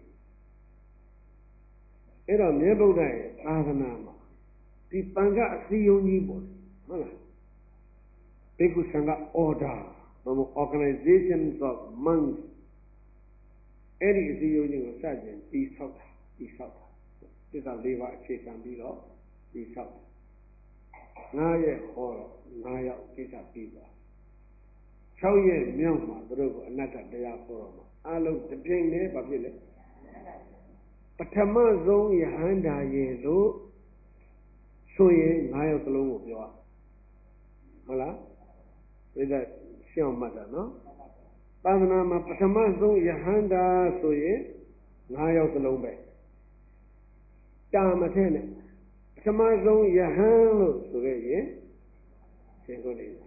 အဲ့တော့မြဲဗုဒ္ဓရဲ့သာသနာမှာဒီပံကအစည်းအရုံးကြီးပေါ့ဟုတ်လားဘေကုသံဃ order ဘယ်လို organizations of monks အဲ့ဒီအစည်းအရုံးကြီးကိုစတင်တည်ဆောက်တာတည်ဆောက်တာသစ္စာလေးပါးအခြေခံပြီးတော့ဒီဆောက်ငါးရက်ဟောတော့ငါးယောက်ကိစ္စပြီးသွား၆ရက်မြောက်မှာသူတို့ကအနတ္တတရားဟောတော့မှာအလုံးတစ်ပြိုင်တည်းဘာဖြစ်လဲပထမဆုံးယဟန္တာရေလို့ဆိုရင်ငါးယောက်သလုံးကိုပြောဟုတ်လားဝိဒတ်ရှင်းအောင်မှတ်တာနော်သာသနာမှာပထမဆုံးယဟန္တာဆိုရင်ငါးယောက်သလုံးပဲတာမထဲနဲ့ပထမဆုံးယဟန်လို့ဆိုခဲ့ရင်ရှင်းကုန်လိမ့်မယ်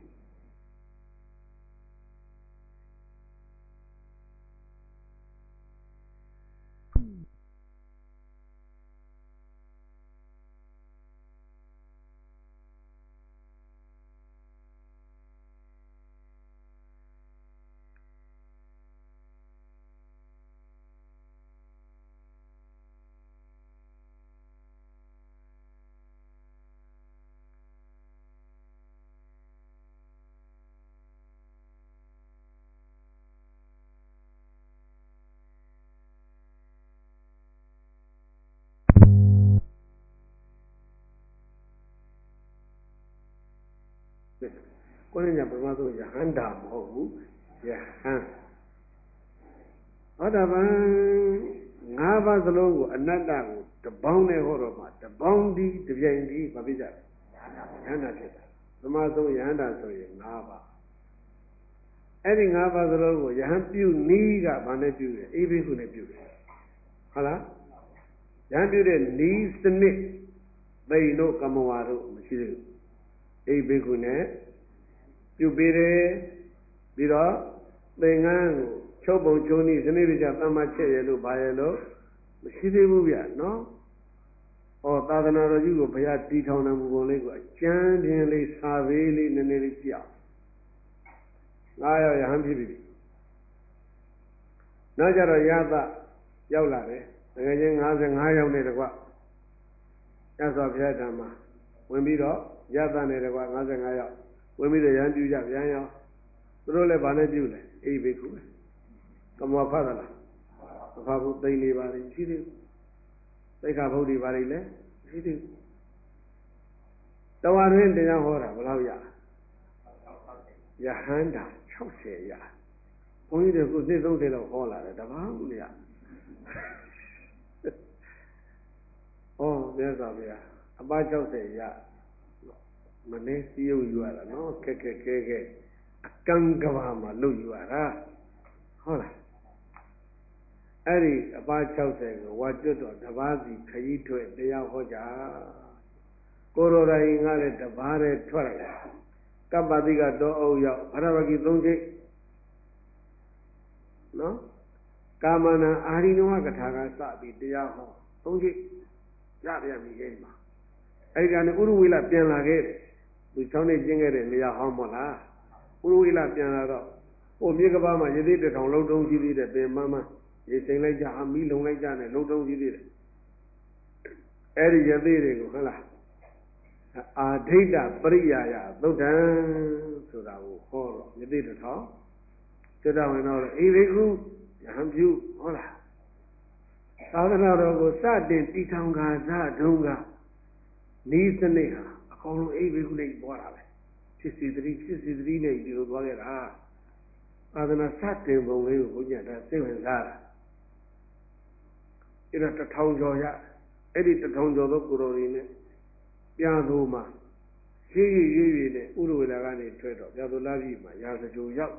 ကိုယ်နဲ့ပထမဆုံးယဟန္တာမဟုတ်ဘူးယဟန်ဟောတာဗံငါးပါးစလုံးကိုအနတ္တကိုတပေါင်းနဲ့ဟောတော့မှတပေါင်းဒီတပြိုင်ဒီမဖြစ်ကြဘူးယဟန္တာဖြစ်တာပထမဆုံးယဟန္တာဆိုရင်ငါးပါးအဲ့ဒီငါးပါးစလုံးကိုယဟန်ပြုနီးကဘာနဲ့ပြုတယ်အေးဘိက္ခုနဲ့ပြုတယ်ဟုတ်လားယဟန်ပြုတဲ့နီးစနစ်သိန်တို့ကမ္မဝါတို့မရှိသေးဘူးအေးဘိက္ခုနဲ့ပြုပေးတယ်ပြီးတော့သင်္ကန်းကိုချုပ်ပုံချုံနည်းစနစ်တကျသတ်မှတ်ချက်ရလို့ဘာရလို့မရှိသေးဘူးဗျနော်ဟောသာသနာတော်ကြီးကိုဘုရားတည်ထောင်တော်မူပုံလေးကိုအကျမ်းပြင်းလေးစာပေးလေးနည်းနည်းလေးကြည့်အောင်ငါရောရဟန်းဖြစ်ပြီနောက်ကြတော့ရသရောက်လာတယ်တကယ်ချင်း၅၅ရောက်နေတကွရသော်ဘုရားဓမ္မဝင်ပြီးတော့ရသနေတကွ၅၅ရောက်ဝင်ပြီးတော့ရဟန်းပြုကြပြန်ရောသူတို့လည်းဗာနဲ့ပြုတယ်အိဘိက္ခုပဲကမ္မဖတ်သလားမဖတ်ဘူးသိနေပါလိမ့်ရှိသေးဘူးသိက္ခာပုဒ်တွေပါလိမ့်လေရှိသေးဘူးတဝါတွင်တရားဟောတာဘယ်လောက်ရယဟန္တာ၆၀ရဘုန်းကြီးတွေကနှစ်သုံးဆယ်လောက်ဟောလာတယ်တပန်းဦးလေရဟောမြတ်စွာဘုရားအပါ၆၀ရမနေ့စီယုံယူရတာနော်ခက်ခက်ခဲခဲအကံကဘာမှာလုပ်ယူရတာဟုတ်လားအဲ့ဒီအပါ၆၀ကိုဝါကျွတ်တော်တပါးစီခရီးထွက်တရားဟောကြကိုရိုတိုင်းငါလည်းတပါးတည်းထွက်လိုက်ကပ္ပတိကတော့အုပ်ရောက်ဗရဝဂီသုံးချိတ်နော်ကာမနာအာရိနဝကထာကစပြီးတရားဟောသုံးချိတ်ရပြန်ပြီအဲ့ဒီမှာအဲ့ဒီကနေဥရဝေလပြန်လာခဲ့တယ်သူ၆နှစ်ကျင်းခဲ့တဲ့နေရာဟောင်းမဟုတ်လားဥရဝေလပြန်လာတော့ဟိုမြေကဘာမှာရသေးတထောင်လုံးတုံးကြီးသေးတယ်ပင်မမရေစိမ့်လိုက်ကြအမီးလုံလိုက်ကြနဲ့လုံးတုံးကြီးသေးတယ်အဲ့ဒီရသေးတွေကိုဟုတ်လားအာဒိဋ္ဌပရိယာယသုတ်တံဆိုတာကိုဟောတော့ရသေးတထောင်ကျွတ်တော်ဝင်တော့အေဘိက္ခုယဟန်ပြုဟုတ်လားသာသနာတော်ကိုစတင်တည်ထောင်ခါစတုန်းကဤစနစ်ဟာအကောင်လုံးအေဘိက္ခုနဲ့ပွားတာပဲဖြစ်စီသတိဖြစ်စီသတိနဲ့ဒီလိုသွားခဲ့တာသာသနာစတင်ပုံလေးကိုဘုရားဒါသိဝင်စားတာအဲ့ဒါတထောင်ကျော်ရအဲ့ဒီတထောင်ကျော်သောကိုရိုရီနဲ့ပြာသူမှာရှိရရရနဲ့ဥရဝေလာကနေထွက်တော့ပြာသူလာပြီမှာရာဇကြိုရောက်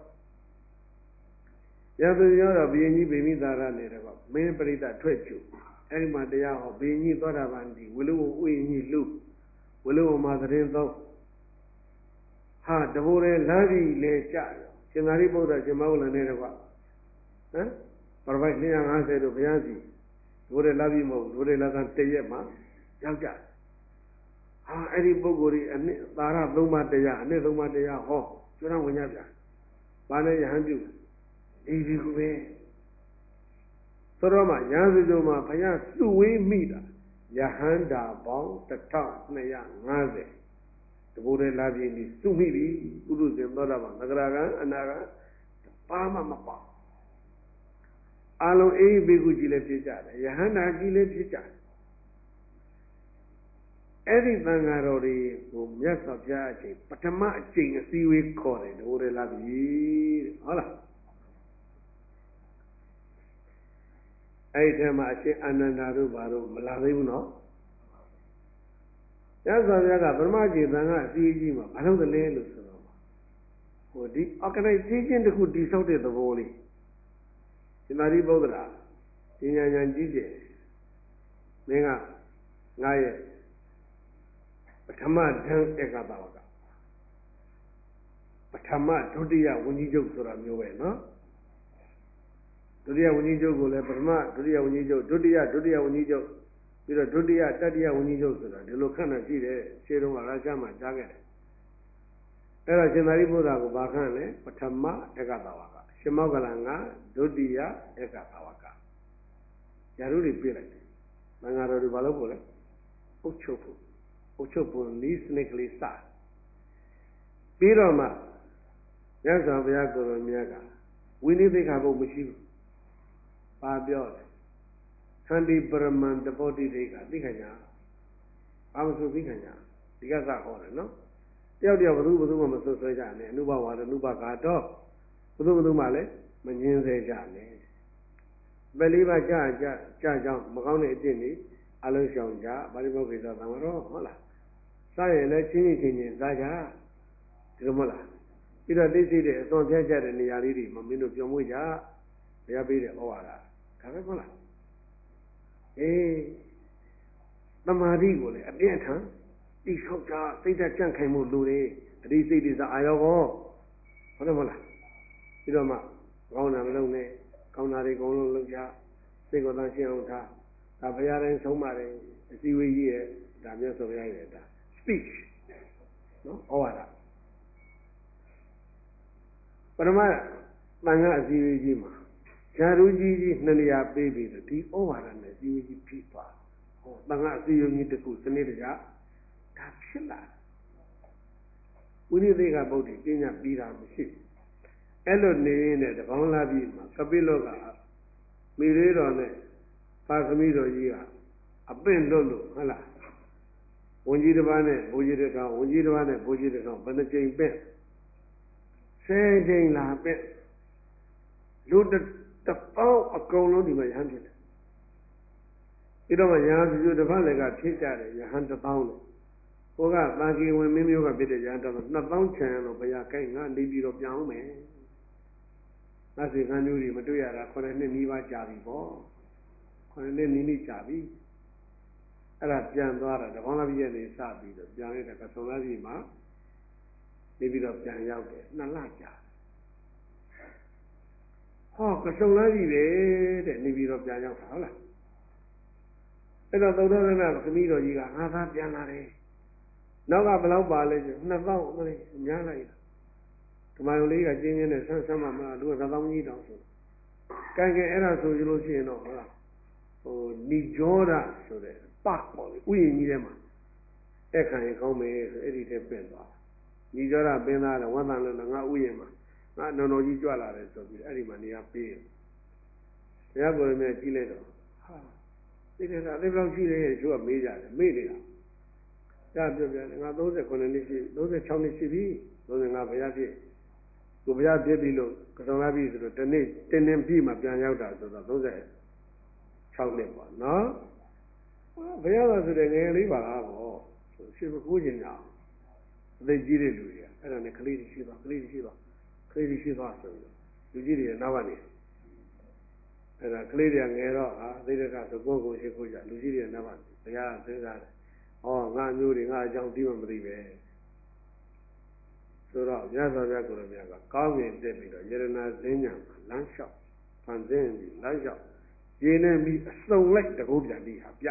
ရာဇကြိုရောက်တော့ဘုရင်ကြီးဗိမိသာရနဲ့တော့မင်းပရိသတ်ထွက်ကြိုအဲ့ဒီမှာတရားဟောဘုရင်ကြီးသောတာပန်ဒီဝလူဝဥယျာဉ်ကြီးလူဝလူဝမှာသတင်းသုံးဟာတဘိုးရဲလာပြီလေကြရှင်သာရိပုတ္တရာရှင်မောဂလန်နဲ့တော့ဟမ်ပရပိုက်၂၅၀တို့ဘုရားစီဒိုးရဲလာပြီမဟုတ်ဒိုးရဲလာကတရက်မှာရောက်ကြဟာအဲ့ဒီပုဂ္ဂိုလ်ကြီးအနှစ်သာရသုံးပါးတရားအနှစ်သုံးပါးတရားဟောကျွမ်းဝင်ကြပြန်ဘာနဲ့ယဟန်ပြုအေးဒီကူပဲဆိုတော့မှရာဇကြိုမှာဘုရားစုဝေးမိတာယဟန္တာပေါင်းတစ်ထောင်နှစ်ရာငါးဆယ်တဘိုးရဲလာပြင်းပြီးစုမိပြီပုရုဇဉ်သောတာပန်သဂရကံအနာကံဘာမှမပေါ့အလုံးအေးဘိက္ခုကြီးလည်းဖြစ်ကြတယ်ယဟန္တာကြီးလည်းဖြစ်ကြတယ်အဲ့ဒီသံဃာတော်တွေကိုမြတ်စွာဘုရားအချိန်ပထမအချိန်အစည်းအဝေးခေါ်တယ်တဘိုးရလာပြီတဲ့ဟုတ်လားအဲ့ဒီထဲမှာအရှင်အာနန္ဒာတို့ဘာတို့မလာသေးဘူးနော်မြတ်စွာဘုရားကပထမချိန်သံဃာအစည်းအကြီးမှာဘာလို့လဲလို့ဆိုတော့ဟိုဒီ organization တခုတည်ဆောက်တဲ့သဘောလေးဒီမာရီဗုဒ္ဓရာဉာဏ်ဉာဏ်ကြီးကျယ်မင်းကငါရဲ့ပထမဓာန်ဧကတာဝကပထမဒုတိယဝန်းကြီးချုပ်ဆိုတာမျိုးပဲနော်ဒုတိယဝန်းကြီးချုပ်ကိုလည်းပထမဒုတိယဝန်းကြီးချုပ်ဒုတိယဒုတိယဝန်းကြီးချုပ်ပြီးတော့ဒုတိယတတိယဝန်းကြီးချုပ်ဆိုတာဒီလိုခန့်တာရှိတယ်ရှင်းတော့ကရုရှားမှာကြားခဲ့တယ်အဲ့တော့ရှင်သာရိပုတ္တရာကိုဘာခန့်လဲပထမဧကတာဝကရှင်မောက္ကလန်ကဒုတိယဧကတာဝကယာရုတွေပြလိုက်တယ်မင်္ဂလာတော်တွေဘာလို့ပို့လဲအုတ်ချုပ်ဖို့အုတ်ချုပ်ဖို့နီးစနစ်ကလေးစပြီးတော့မှမြတ်စွာဘုရားကိုယ်တော်မြတ်ကဝိနည်းသိက္ခာပုဒ်မရှိဘူးပါပြောတယ်ခန္တီပရမန်တပောတိသိက္ခာသိက္ခာညာဘာမဆိုသိက္ခာညာဒီကစဟောတယ်နော်တယောက်တယောက်ဘသူဘသူမှမဆွဆွဲကြနဲ့အနုဘဝါဒအနုဘဂါတော့ဘသူဘသူမှလည်းမငင်းစေကြနဲ့ပယ်လေးပါးကြာကြာကြာကြောင်းမကောင်းတဲ့အကျင့်တွေအလုံးရှောင်ကြပါရိမောက္ခိတသံဃာတော်ဟုတ်လားစားရင်လည်းချင်းချင်းချင်းချင်းစားကြဒီလိုမဟုတ်လားပြီးတော့သိသိတဲ့အသွင်ပြကြတဲ့နေရာလေးတွေမမင်းတို့ပြောမွေးကြဘုရားပေးတဲ့ဩဝါဒဒါပဲမဟုတ်လားအေးသမာဓိကိုလည်းအပြည့်အထန်တိဆောက်ကြစိတ်ဓာတ်ကြန့်ခိုင်မှုလိုတယ်တတိစိတ်တွေစားအာရောကောဟုတ်တယ်မဟုတ်လားပြီးတော့မှကောင်းတာမလုပ်နဲ့ကောင်းတာတွေအကုန်လုံးလုပ်ကြစိတ်ကိုယ်သာရှင်းအောင်ထားဒါဘုရားတိုင်းဆုံးပါတယ်အစည်းအဝေးကြီးရဲ့ဒါမျိုးဆိုရရဲ့ဒါ speech နော်ဩဝါဒပရမသံဃာအစည်းအဝေးကြီးမှာဇာရုကြီးကြီးနှစ်နေရာပေးပြီးတော့ဒီဩဝါဒနဲ့အစည်းအဝေးကြီးပြီးသွားဟောသံဃာအစည်းအဝေးကြီးတစ်ခုစနစ်တကျဒါဖြစ်လာဝိနည်းသိက္ခာပုဒ်ကြီးကျင့်ကြပြီးတာမရှိအဲ့လိုနေနေတဲ့တပေါင်းလာပြီးမှာကပိလောကမိသေးတော်နဲ့ပါသမီတော်ကြီးကအပင့်လွတ်လို့ဟုတ်လားဝန်ကြီးတစ်ပါးနဲ့ဘိုးကြီးတစ်ကောင်ဝန်ကြီးတစ်ပါးနဲ့ဘိုးကြီးတစ်ကောင်ဘယ်နှကြိမ်ပင့်ဆယ်ကြိမ်လာပင့်လူတစ်ပေါင်းအကုန်လုံးဒီမှာရဟန်းဖြစ်တယ်ပြီးတော့မှရဟန်းစုတစ်ပတ်လည်းကဖြစ်ကြတယ်ရဟန်းတစ်ပေါင်းလို့ဟိုကတာကီဝင်မင်းမျိုးကဖြစ်တဲ့ရဟန်းတစ်ပေါင်းနှစ်ပေါင်းချန်လို့ဘုရားကိုင်းငါနေပြီးတော့ပြောင်းမယ်ငါစီကံမျိုးတွေမတွေ့ရတာခုနှစ်နှစ်နီးပါးကြာပြီပေါ့ခုနှစ်နှစ်နီးနီးကြာပြီအဲ့ဒါပြန်သွားတာတပေါင်းလာပြည့်ရဲ့နေစပြီးတော့ပြန်ရတဲ့ကဆုံလာပြည်မှာနေပြီးတော့ပြန်ရောက်တယ်နှစ်လကြာဟောကဆုံလာပြည်ပဲတဲ့နေပြီးတော့ပြန်ရောက်တာဟုတ်လားအဲ့တော့သုဒ္ဓရဏသမီးတော်ကြီးကငါသားပြန်လာတယ်နောက်ကဘယ်လောက်ပါလဲဆိုနှစ်ပေါင်းအမလေးများလိုက်တာဓမ္မယုံလေးကကျင်းကျင်းနဲ့ဆန်းဆန်းမှမလားလူကနှစ်ပေါင်းကြီးတောင်ဆိုကဲကဲအဲ့ဒါဆိုကြလို့ရှိရင်တော့ဟုတ်လားဟိုနိကြောဒဆိုတဲ့ပတ်ပေါ့လေဥယျာဉ်ကြီးထဲမှာအဲ့ခံရင်ကောင်းမယ်ဆိုအဲ့ဒီထဲပြင်သွားနိကြောဒပင်သားတယ်ဝမ်းသာလို့ငါဥယျာဉ်မှာငါနော်နော်ကြီးကြွလာတယ်ဆိုပြီးအဲ့ဒီမှာနေရာပေးတယ်ဘုရားကိုယ်တော်မြတ်ကြည့်လိုက်တော့ဟာသိတယ်လားအဲ့ဘယ်လောက်ရှိလဲသူကမေးကြတယ်မေးနေတာဒါပြောပြတယ်ငါသုံးဆယ်ခုနှစ်ရှိသုံးဆယ်ခြောက်နှစ်ရှိပြီသုံးဆယ်ငါဘုရားဖြစ်ကိုဘုရားဖြစ်ပြီလို့ကတော်လာပြီဆိုတော့ဒီနေ့တင်းတင်းပြီမှပြန်ရောက်တာဆိုတော့သုံးဆယ်ခြောက်နှစ်ပေါ့နော်ဘုရားသာဆိုတဲ့ငယ်လေးပါလားပေါ့ရှင်မကိုးကျင်ကြအောင်အသိကြီးတဲ့လူတွေကအဲ့ဒါနဲ့ကလေးတွေရှိသွားကလေးတွေရှိသွားကလေးတွေရှိသွားဆိုပြီးလူကြီးတွေနောက်ကနေအဲ့ဒါကလေးတွေကငယ်တော့ဟာသိတဲ့ကဆိုကိုယ်ကိုရှိခိုးကြလူကြီးတွေနောက်ကနေဘုရားစဉ်းစားတယ်ဩငါမျိုးတွေငါအကြောင်းပြီးမှမသိပဲဆိုတော့မြတ်စွာဘုရားကိုယ်တော်မြတ်ကကောင်းငင်တက်ပြီးတော့ယရနာစင်းညာမှာလမ်းလျှောက်ဖန်ဆင်းပြီးလမ်းလျှောက်ရင်းနေပြီးအစုံလိုက်တကုတ်ပြန်ပြီးဟာပြ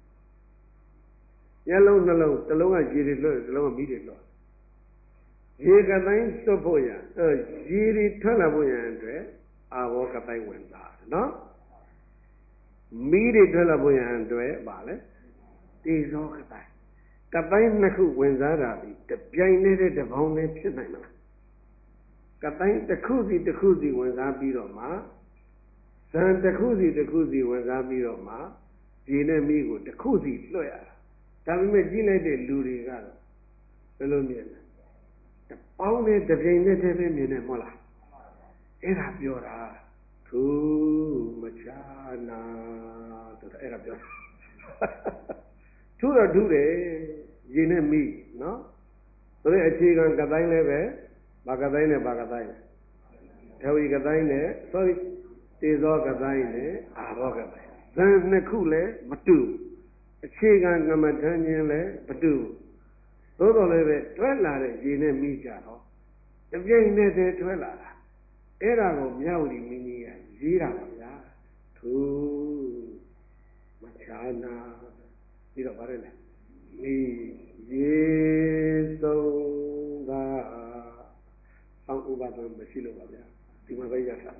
ညလုံးနှလုံးတစ်လုံးကရေတွေလွှတ်တစ်လုံးကမီးတွေလွှတ်ရေကတိုင်းစွတ်ဖို့ရအဲရေတွေထွက်လာဖို့ရအတွက်အာဘောကတိုင်းဝင်လာတယ်နော်မီးတွေထွက်လာဖို့ရအတွက်ဗာလဲတေဇောကတိုင်းကတိုင်းနှစ်ခုဝင်စားတာပြီးတပြိုင်နေတဲ့တပေါင်းနဲ့ဖြစ်နိုင်မလားကတိုင်းတစ်ခုစီတစ်ခုစီဝင်စားပြီးတော့မှဇန်တစ်ခုစီတစ်ခုစီဝင်စားပြီးတော့မှရေနဲ့မီးကိုတစ်ခုစီလွှတ်ရတာတဒါပေမဲ့ကြည့်လိုက်တဲ့လူတွေကတော့ဘယ်လိုမြင်လဲပေါင်းတဲ့တပြိမ်နဲ့တည်းပဲမြင်တယ်မဟုတ်လားအဲ့ဒါပြောတာသူမချာနာဆိုတာအဲ့ဒါပြောသူတော့သူတယ်ရေနဲ့မိနော်ဆိုတဲ့အခြေခံကတိုင်းလည်းပဲဘာကတိုင်းနဲ့ဘာကတိုင်းဓဝီကတိုင်းနဲ့ sorry တေဇောကတိုင်းနဲ့အာဘောကတိုင်းဇန်နှစ်ခုလည်းမတူအခြေခံကမ္မထမ်းခြင်းလည်းမတူသို့တော်လည်းပဲတွဲလာတဲ့ရေနဲ့မိကြတော့တပြိမ်နဲ့တည်းတွဲလာတာအဲ့ဒါကိုမြဝတီမင်းကြီးကရေးတာပါဗျာသူမချာနာပြီးတော့ဗါတယ်လေမိရေဆုံးတာအောင်ဥပါဒံမရှိလို့ပါဗျာဒီမှာပဲရတာ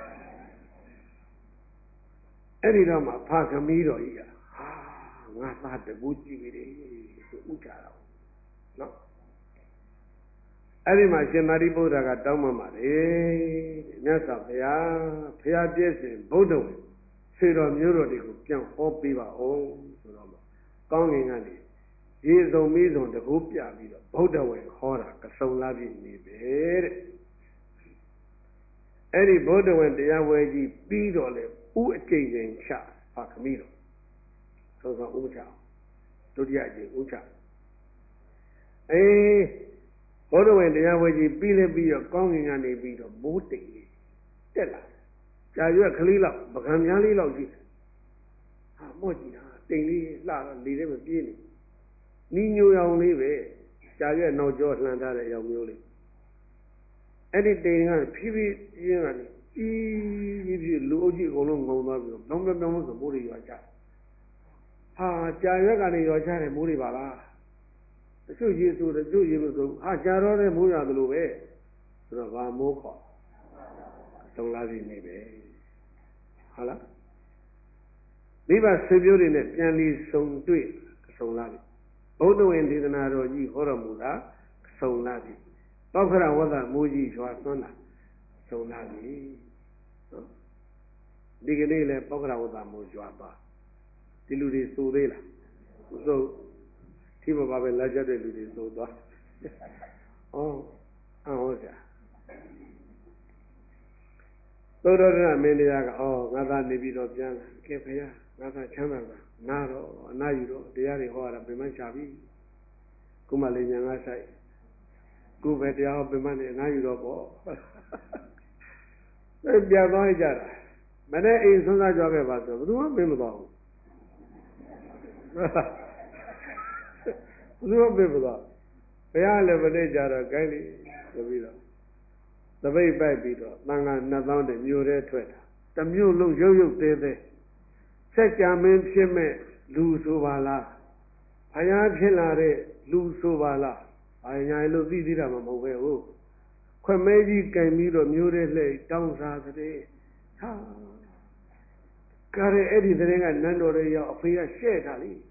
အဲ့ဒီတော့မှဖခမီးတော်ကြီးကဟာငါသားတကူကြည့်ပြီလေဆိုဥကြတာနော်အဲ့ဒီမှာရှင်သာရိပုတ္တရာကတောင်းပန်ပါလေမြတ်စွာဘုရားဘုရားပြည့်စုံဗုဒ္ဓဝေဆွေတော်မျိုးတော်တွေကိုပြန်ဟောပေးပါအောင်ဆိုတော့ကောင်းငင်ကနေရေစုံမီးစုံတကူပြပြီးတော့ဗုဒ္ဓဝေဟောတာကစုံလာပြီနေပဲတဲ့အဲ့ဒီဗုဒ္ဓဝေတရားဝဲကြီးပြီးတော့လေဥအကျိန်ချိန်ချဖခမီးတော်သောသောဥချဒုတိယအကျိန်ဥချအေးဘုဒ္ဓဝင်တရားဝဲကြီးပြီးလဲပြီးတော့ကောင်းကင်ကနေပြီးတော့မိုးတိမ်လေးတက်လာကြာရွက်ကလေးလောက်ပကံများလေးလောက်ရှိတယ်ဟာမော့ကြည့်တာတိမ်လေးလှတော့လေထဲမှာပြေးနေနီးညိုရောင်လေးပဲကြာရွက်နောက်ကျောလှန်ထားတဲ့ရောင်မျိုးလေးအဲ့ဒီတိမ်ကဖြည်းဖြည်းရင်းကနေကြီးကြီးဖြည်းလူအုပ်ကြီးအကုန်လုံးငုံသွားပြီးတော့လောင်းပြောင်းပြောင်းဆိုမိုးတွေရွာချဟာကြာရွက်ကနေရွာချတဲ့မိုးတွေပါလားတချို့ရေဆိုတချို့ရေမဆိုဟာကြာတော့တဲ့မိုးရတယ်လို့ပဲဆိုတော့ဗာမိုးခေါ်သုံးလားစီနေပဲဟုတ်လားမိဘဆွေမျိုးတွေနဲ့ပြန်လီဆုံတွေ့ဆုံလားပြီဘုဒ္ဓဝင်ဒေသနာတော်ကြီးဟောတော်မူတာဆုံလားပြီပောက္ခရဝဒ္ဒမိုးကြီးရွာသွန်းတာဆုံလားပြီနော်ဒီကနေ့လဲပောက္ခရဝဒ္ဒမိုးရွာပါဒီလူတွေစိုးသေးလားမစိုးဒီမှာပဲလာကြတဲ့လူတွေစိုးသွားဩအော်ကြသောတော်ရမင်းတရားကဩငါသားနေပြီးတော့ပြန်လာကဲဖေရငါသားချမ်းသာတာနာတော့အနာယူတော့တရားတွေဟောရတာပြန်မှချပြီခုမှလေးညာငါဆိုင်ခုပဲတရားဟောပြန်မှနေအနာယူတော့ပေါ့အဲပြသွားကြတာမနေ့အိမ်ဆွမ်းစားကြွားခဲ့ပါဆိုဘယ်သူမှမင်းမသွားဘူးဘယ်သူမှမင်းမသွားဘုရားလည်းမနေ့ကြတော့ကိုင်းလေဆိုပြီးတော့သပိတ်ပိုက်ပြီးတော့သံဃာနှစ်သောင်းတည်းမြို့ထဲထွက်တာတမြို့လုံးရုပ်ရုပ်သေးသေးဆက်ကြမင်းဖြစ်မဲ့လူဆိုပါလားဘုရားဖြစ်လာတဲ့လူဆိုပါလားဘာညာလို့သိသေးတာမဟုတ်ပဲဟုတ်ခွမဲကြီးကင်ပြီးတော့မြို့ထဲလှည့်တောင်းစားတဲ့ဟာကားရဲ့အဲ့ဒီတဲ့ကနန်းတော်ရဲ့ရောက်အဖေကရှဲ့တာလေ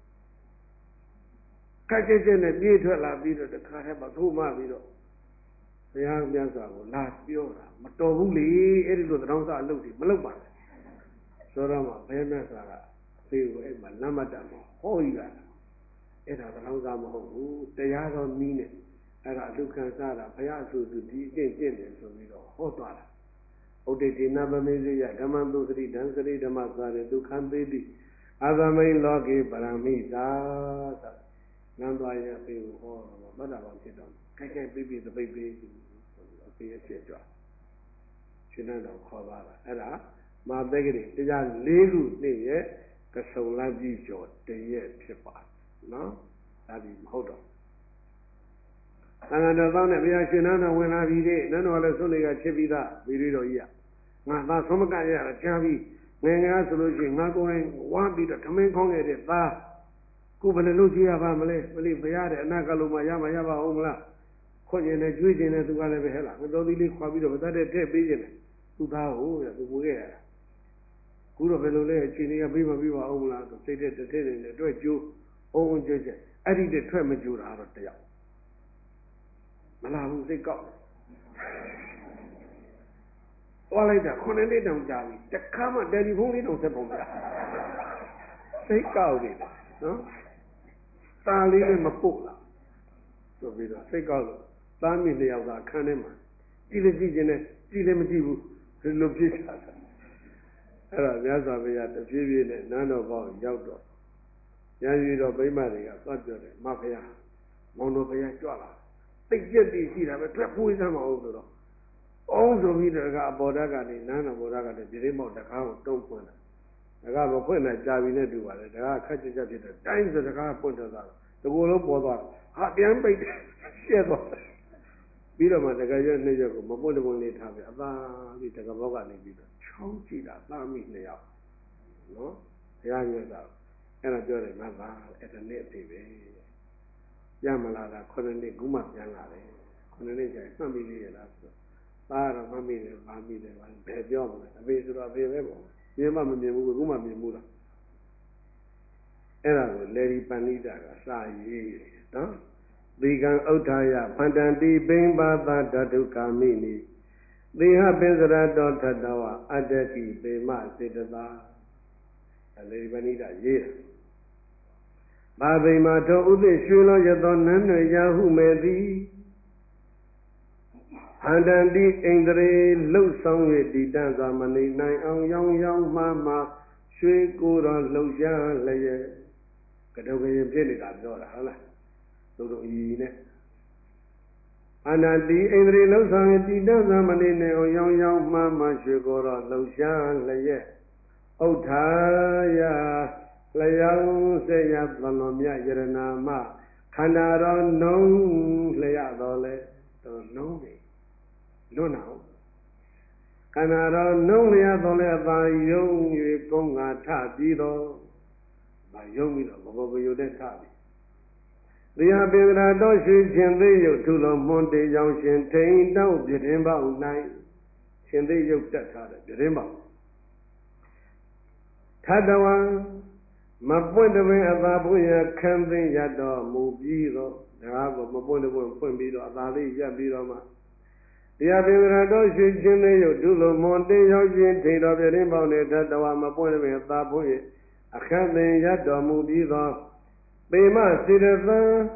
ကကြက်ကြက်နဲ့ပြေးထွက်လာပြီးတော့တခါတည်းမှာထိုးမှပြီးတော့ဘုရားမြတ်စွာကိုလာပြောတာမတော်ဘူးလေအဲ့ဒီလိုသံတော်စအလုပ်တွေမလုပ်ပါနဲ့ဆိုတော့မှဘုရားမြတ်စွာကအဖေကိုအဲ့မှာလမ်းမတတ်မှာဟောယူတာအဲ့ဒါသံတော်စမဟုတ်ဘူးတရားတော်နည်းနဲ့အဲ့ဒါအလုခံစားတာဘုရားအဆိုသူဒီအကျင့်ကျင့်တယ်ဆိုပြီးတော့ဟောသွားတာဥဒိတိနာပမေဇယဓမ္မသုသတိဓမ္မစရိဓမ္မသာရေဒုက္ခံသေးတိအာသမိန်လောကေပရမိသာသာနန်းသွားရဲ့အဖေကိုဟောတော့ဗတ္တဗံဖြစ်တော့ကြိုက်ကြိုက်ပြီးပြီးသပိတ်ပြီးအဖေရဲ့ချက်ကြွရှင်နန်းတော်ခေါ်သွားတာအဲ့ဒါမာသက်ကလေးတရားလေးခုနှစ်ရဲ့ကဆုံလပြည့်ကျော်တရက်ဖြစ်ပါနော်ဒါဒီမဟုတ်တော့သံဃာတော်သောနဲ့ဘုရားရှင်နန်းတော်ဝင်လာပြီတဲ့နန်းတော်လည်းဆုံးတွေကချစ်ပြီးသားဗီရီတော်ကြီးကငါသားဆုံးမကရတာကြားပြီးငယ်ငယ်ဆိုလို့ရှိရင်ငါကိုယ်တိုင်ဝါပြီးတော့ထမင်းခေါင်းခဲ့တဲ့သားကိုဘယ်လိုလုပ်ကြရပါမလဲမလေးဘုရားတဲ့အနာကလုံးမရမရပါအောင်မလားခွင့်ကျင်နဲ့ကျွေးကျင်နဲ့သူကလည်းပဲဟဲ့လားငတော်သီးလေးခွာပြီးတော့မတတ်တဲ့ထည့်ပေးကျင်တယ်သူသားဟုတ်ရသူမွေးခဲ့ရတာခုတော့ဘယ်လိုလဲအချိန်ကြီးကပြီးမပြီးပါအောင်မလားဆိုစိတ်တဲ့တစ်ထည့်နေနဲ့တွေ့ကျိုးအုံးအုံးကျွတ်ကျွတ်အဲ့ဒီတည်းထွက်မကြိုတာတော့တယောက်မလာဘူးစိတ်ကောက်သွားလိုက်တာခုနှစ်နှစ်တောင်ကြာပြီတခါမှတယ်လီဖုန်းလေးတောင်ဆက်ပုံမရစိတ်ကောက်နေတယ်နော်ตาลีเลยมาปุกละဆိုပြီးတော့စိတ်ကောက်လို့သားမိနှစ်ယောက်သာအခန်းထဲမှာကြည့်လည်းကြည့်ခြင်းနဲ့ကြည့်လည်းမကြည့်ဘူးဒီလိုဖြစ်ကြတာအဲ့ဒါမြတ်စွာဘုရားတဖြည်းဖြည်းနဲ့နန်းတော်ပေါင်းရောက်တော့ရန်ပြီးတော့ဗိမာန်တွေကသွားပြောတယ်မဖယားမောင်တော်ဘုရားကြွလာတိတ်ကြက်တည်ရှိတာပဲထွက်ပွေးစမ်းမအောင်ဆိုတော့အောင်ဆိုပြီးတော့ကအပေါ်ဓာတ်ကနေနန်းတော်ဘောဓာတ်ကနေပြင်းမောက်တကားကိုတုံးဖွင့်တယ်ဒါကမဖွင့်နိုင်ကြာပြီနဲ့တူပါတယ်ဒါကခက်ကြက်ကြက်ဖြစ်တယ်တိုင်းဆိုတကားပွင့်ထွက်သွားတော့ဒီကိုယ်လုံးပေါ်သွားဟာပြန်ပိတ်ရှက်သွားပြီးတော့မှတကယ်ရွက်နှစ်ရွက်ကိုမပွင့်တပွင့်လေးထားပြီးအသာပြီးတကဘောကနေပြီးတော့ချောင်းကြည့်တာသားမိနှစ်ယောက်နော်ဘုရားမြတ်တာအဲ့ဒါပြောတယ်မတ်သားအဲ့ဒါနဲ့အဖေပဲရမလာတာခုနှစ်နှစ်ခုမှပြန်လာတယ်ခုနှစ်နှစ်ကျရင်မှတ်မိသေးရလားဆိုသားကတော့မှတ်မိတယ်မှတ်မိတယ်ဘယ်ပြောမလဲအဖေဆိုတော့အဖေပဲပေါ့မြင်မှမမြင်ဘူးခုမှမြင်ဘူးလားအဲ့ဒါကိုလေဒီပဏိတာကစာရေးတယ်နော်သီကံဥဋ္ဌာယဖန္တန္တိပိမ္ပါသဓာတုကာမိနိသေဟပိစရတောထတဝအတ္တကိပေမစေတသာလေဒီပဏိတာရေးတယ်ဘာဗိမာထောဥသိရွှေလောရသောနန်းတွင်ရာဟုမေသည်ဟန္တန္တိဣန္ဒြေလှုပ်ဆောင်၍တည်တံ့စွာမနေနိုင်အောင်ရောင်ရောင်မှမှရွှေကိုယ်တော်လှုပ်ရှားလျက်ကတုကရင်ဖြစ်နေတာပြောတာဟုတ်လားတို့တို့ဤနဲ့အနတိဣန္ဒြေလှုပ်ဆောင်၍တည်တံ့စွာမနေနိုင်အောင်ရောင်ရောင်မှမှရွှေကိုယ်တော်လှုပ်ရှားလျက်ဥဋ္ဌာယလျောင်းစေရသလွန်မြယရနာမခန္ဓာတော်နှုံးလျက်တော်လဲတော်နှုံးနေလွတ်နောက်ခန္ဓာတော်နှုံးလျက်တော်လဲအသာယုံ၍ကုန်းငါထပြီးတော့မယုံပြီးတော့ဘဘဘယုနဲ့ထပြီးတရားပင်္ဂရာတော်ရွှေရှင်သေးရုပ်ထုလုံးမွန်တေကြောင့်ရှင်ထိန်တောက်ပြတင်းပေါက်၌ရှင်သေးရုပ်တက်ထားတယ်ပြတင်းပေါက်ထတဝံမပွင့်တပင်အသာပွင့်ရခံသိရတော်မူပြီးတော့ဒါကမပွင့်တပင်ဖွင့်ပြီးတော့အသာလေးရပ်ပြီးတော့မှတရားပင်္ဂရာတော်ရွှေရှင်သေးရုပ်ထုလုံးမွန်တေရောက်ရှင်ထိန်တော်ပြတင်းပေါက်နဲ့ထတဝံမပွင့်တပင်အသာပွင့်ရအခန့်သိရတော်မူပြီးတော့ပေမစေတသံ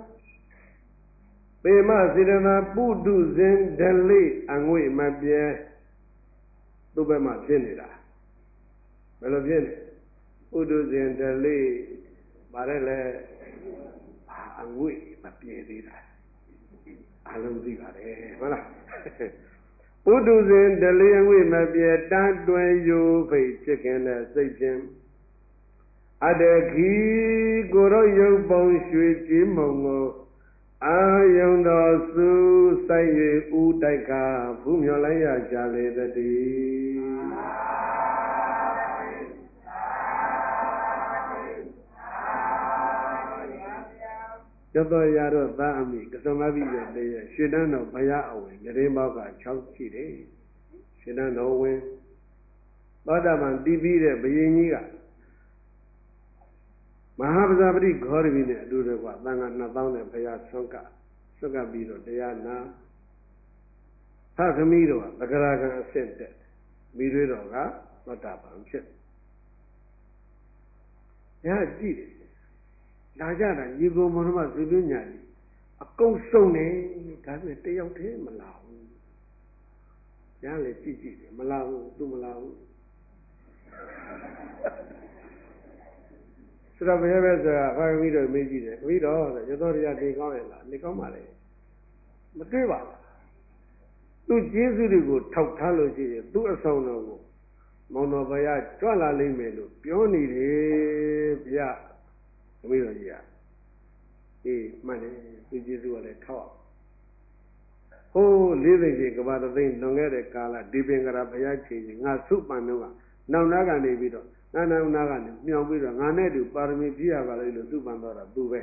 ပေမစေတသပုတုဇဉ်ဒလိအငွေ့မပြဲသူ့ဘက်မှာဖြစ်နေတာဘယ်လိုဖြစ်နေပုတုဇဉ်ဒလိပါတယ်လေအငွေ့မပြဲသေးတာအလုံးသိပါတယ်ဟုတ်လားပုတုဇဉ်ဒလိအငွေ့မပြဲတန်းတွင်ယူဖိတ်ဖြစ်ခင်တဲ့စိတ်ဖြင့်အတ္တခိကိုရောရုပ်ပုံရွှေကြည်မုံကိုအာယုံတော်စုဆိုင်၍ဥတိုက်ခါဖူးမြော်လိုက်ရကြလေတည်းရသော်ရတော့သာအမိကသမပိရတည်းရွှေတန်းတော်ဘုရားအဝင်တရင်ပေါက်က၆ရှိတယ်ရွှေတန်းတော်ဝင်သောတာပန်တည်ပြီးတဲ့ဘုရင်ကြီးကမဟာပဇာပတိဂေါရမီနဲ့အတူတကွသံဃာနှစ်သောင်းနဲ့ဘုရားဆွမ်းကဆွမ်းကပြီးတော့တရားနာဖသမီးတော်ကသဂရာကံအဆင့်တက်မိတွေတော်ကသောတာပန်ဖြစ်ရကြည့်တယ်လာကြတာညီကိုမောင်နှမဆွေပြညာကြီးအကုန်စုံနေဒါပေမဲ့တယောက်တည်းမလာဘူးရလေကြည့်ကြည့်တယ်မလာဘူးသူမလာဘူးစရဘယ်ပဲဆိုတာဘာသမီးတော်မေးကြည့်တယ်သမီးတော်ဆိုရသောတရားနေကောင်းရဲ့လားနေကောင်းပါလေမတွေ့ပါဘူးသူကျေးဇူးတွေကိုထောက်ထားလို့ရှိရင်သူ့အဆောင်တော်ကိုမောင်တော်ဘုရားကြွလာလိမ့်မယ်လို့ပြောနေတယ်ဗျာသမီးတော်ကြီးကအေးမှန်တယ်သူကျေးဇူးကလည်းထောက်ဟိုးလေးသိမ့်ကြီးကဘာသိမ့်လွန်ခဲ့တဲ့ကာလဒီပင်ကရာဘုရားချိန်ကြီးငါစုပန်တော့ကနောက်နာကနေပြီးတော့နာနာနာကနေမြောင်ပြီးတော့ငါနဲ့တူပါရမီဖြည့်ရပါလိမ့်လို့သူ့ပန်တော့တာသူပဲ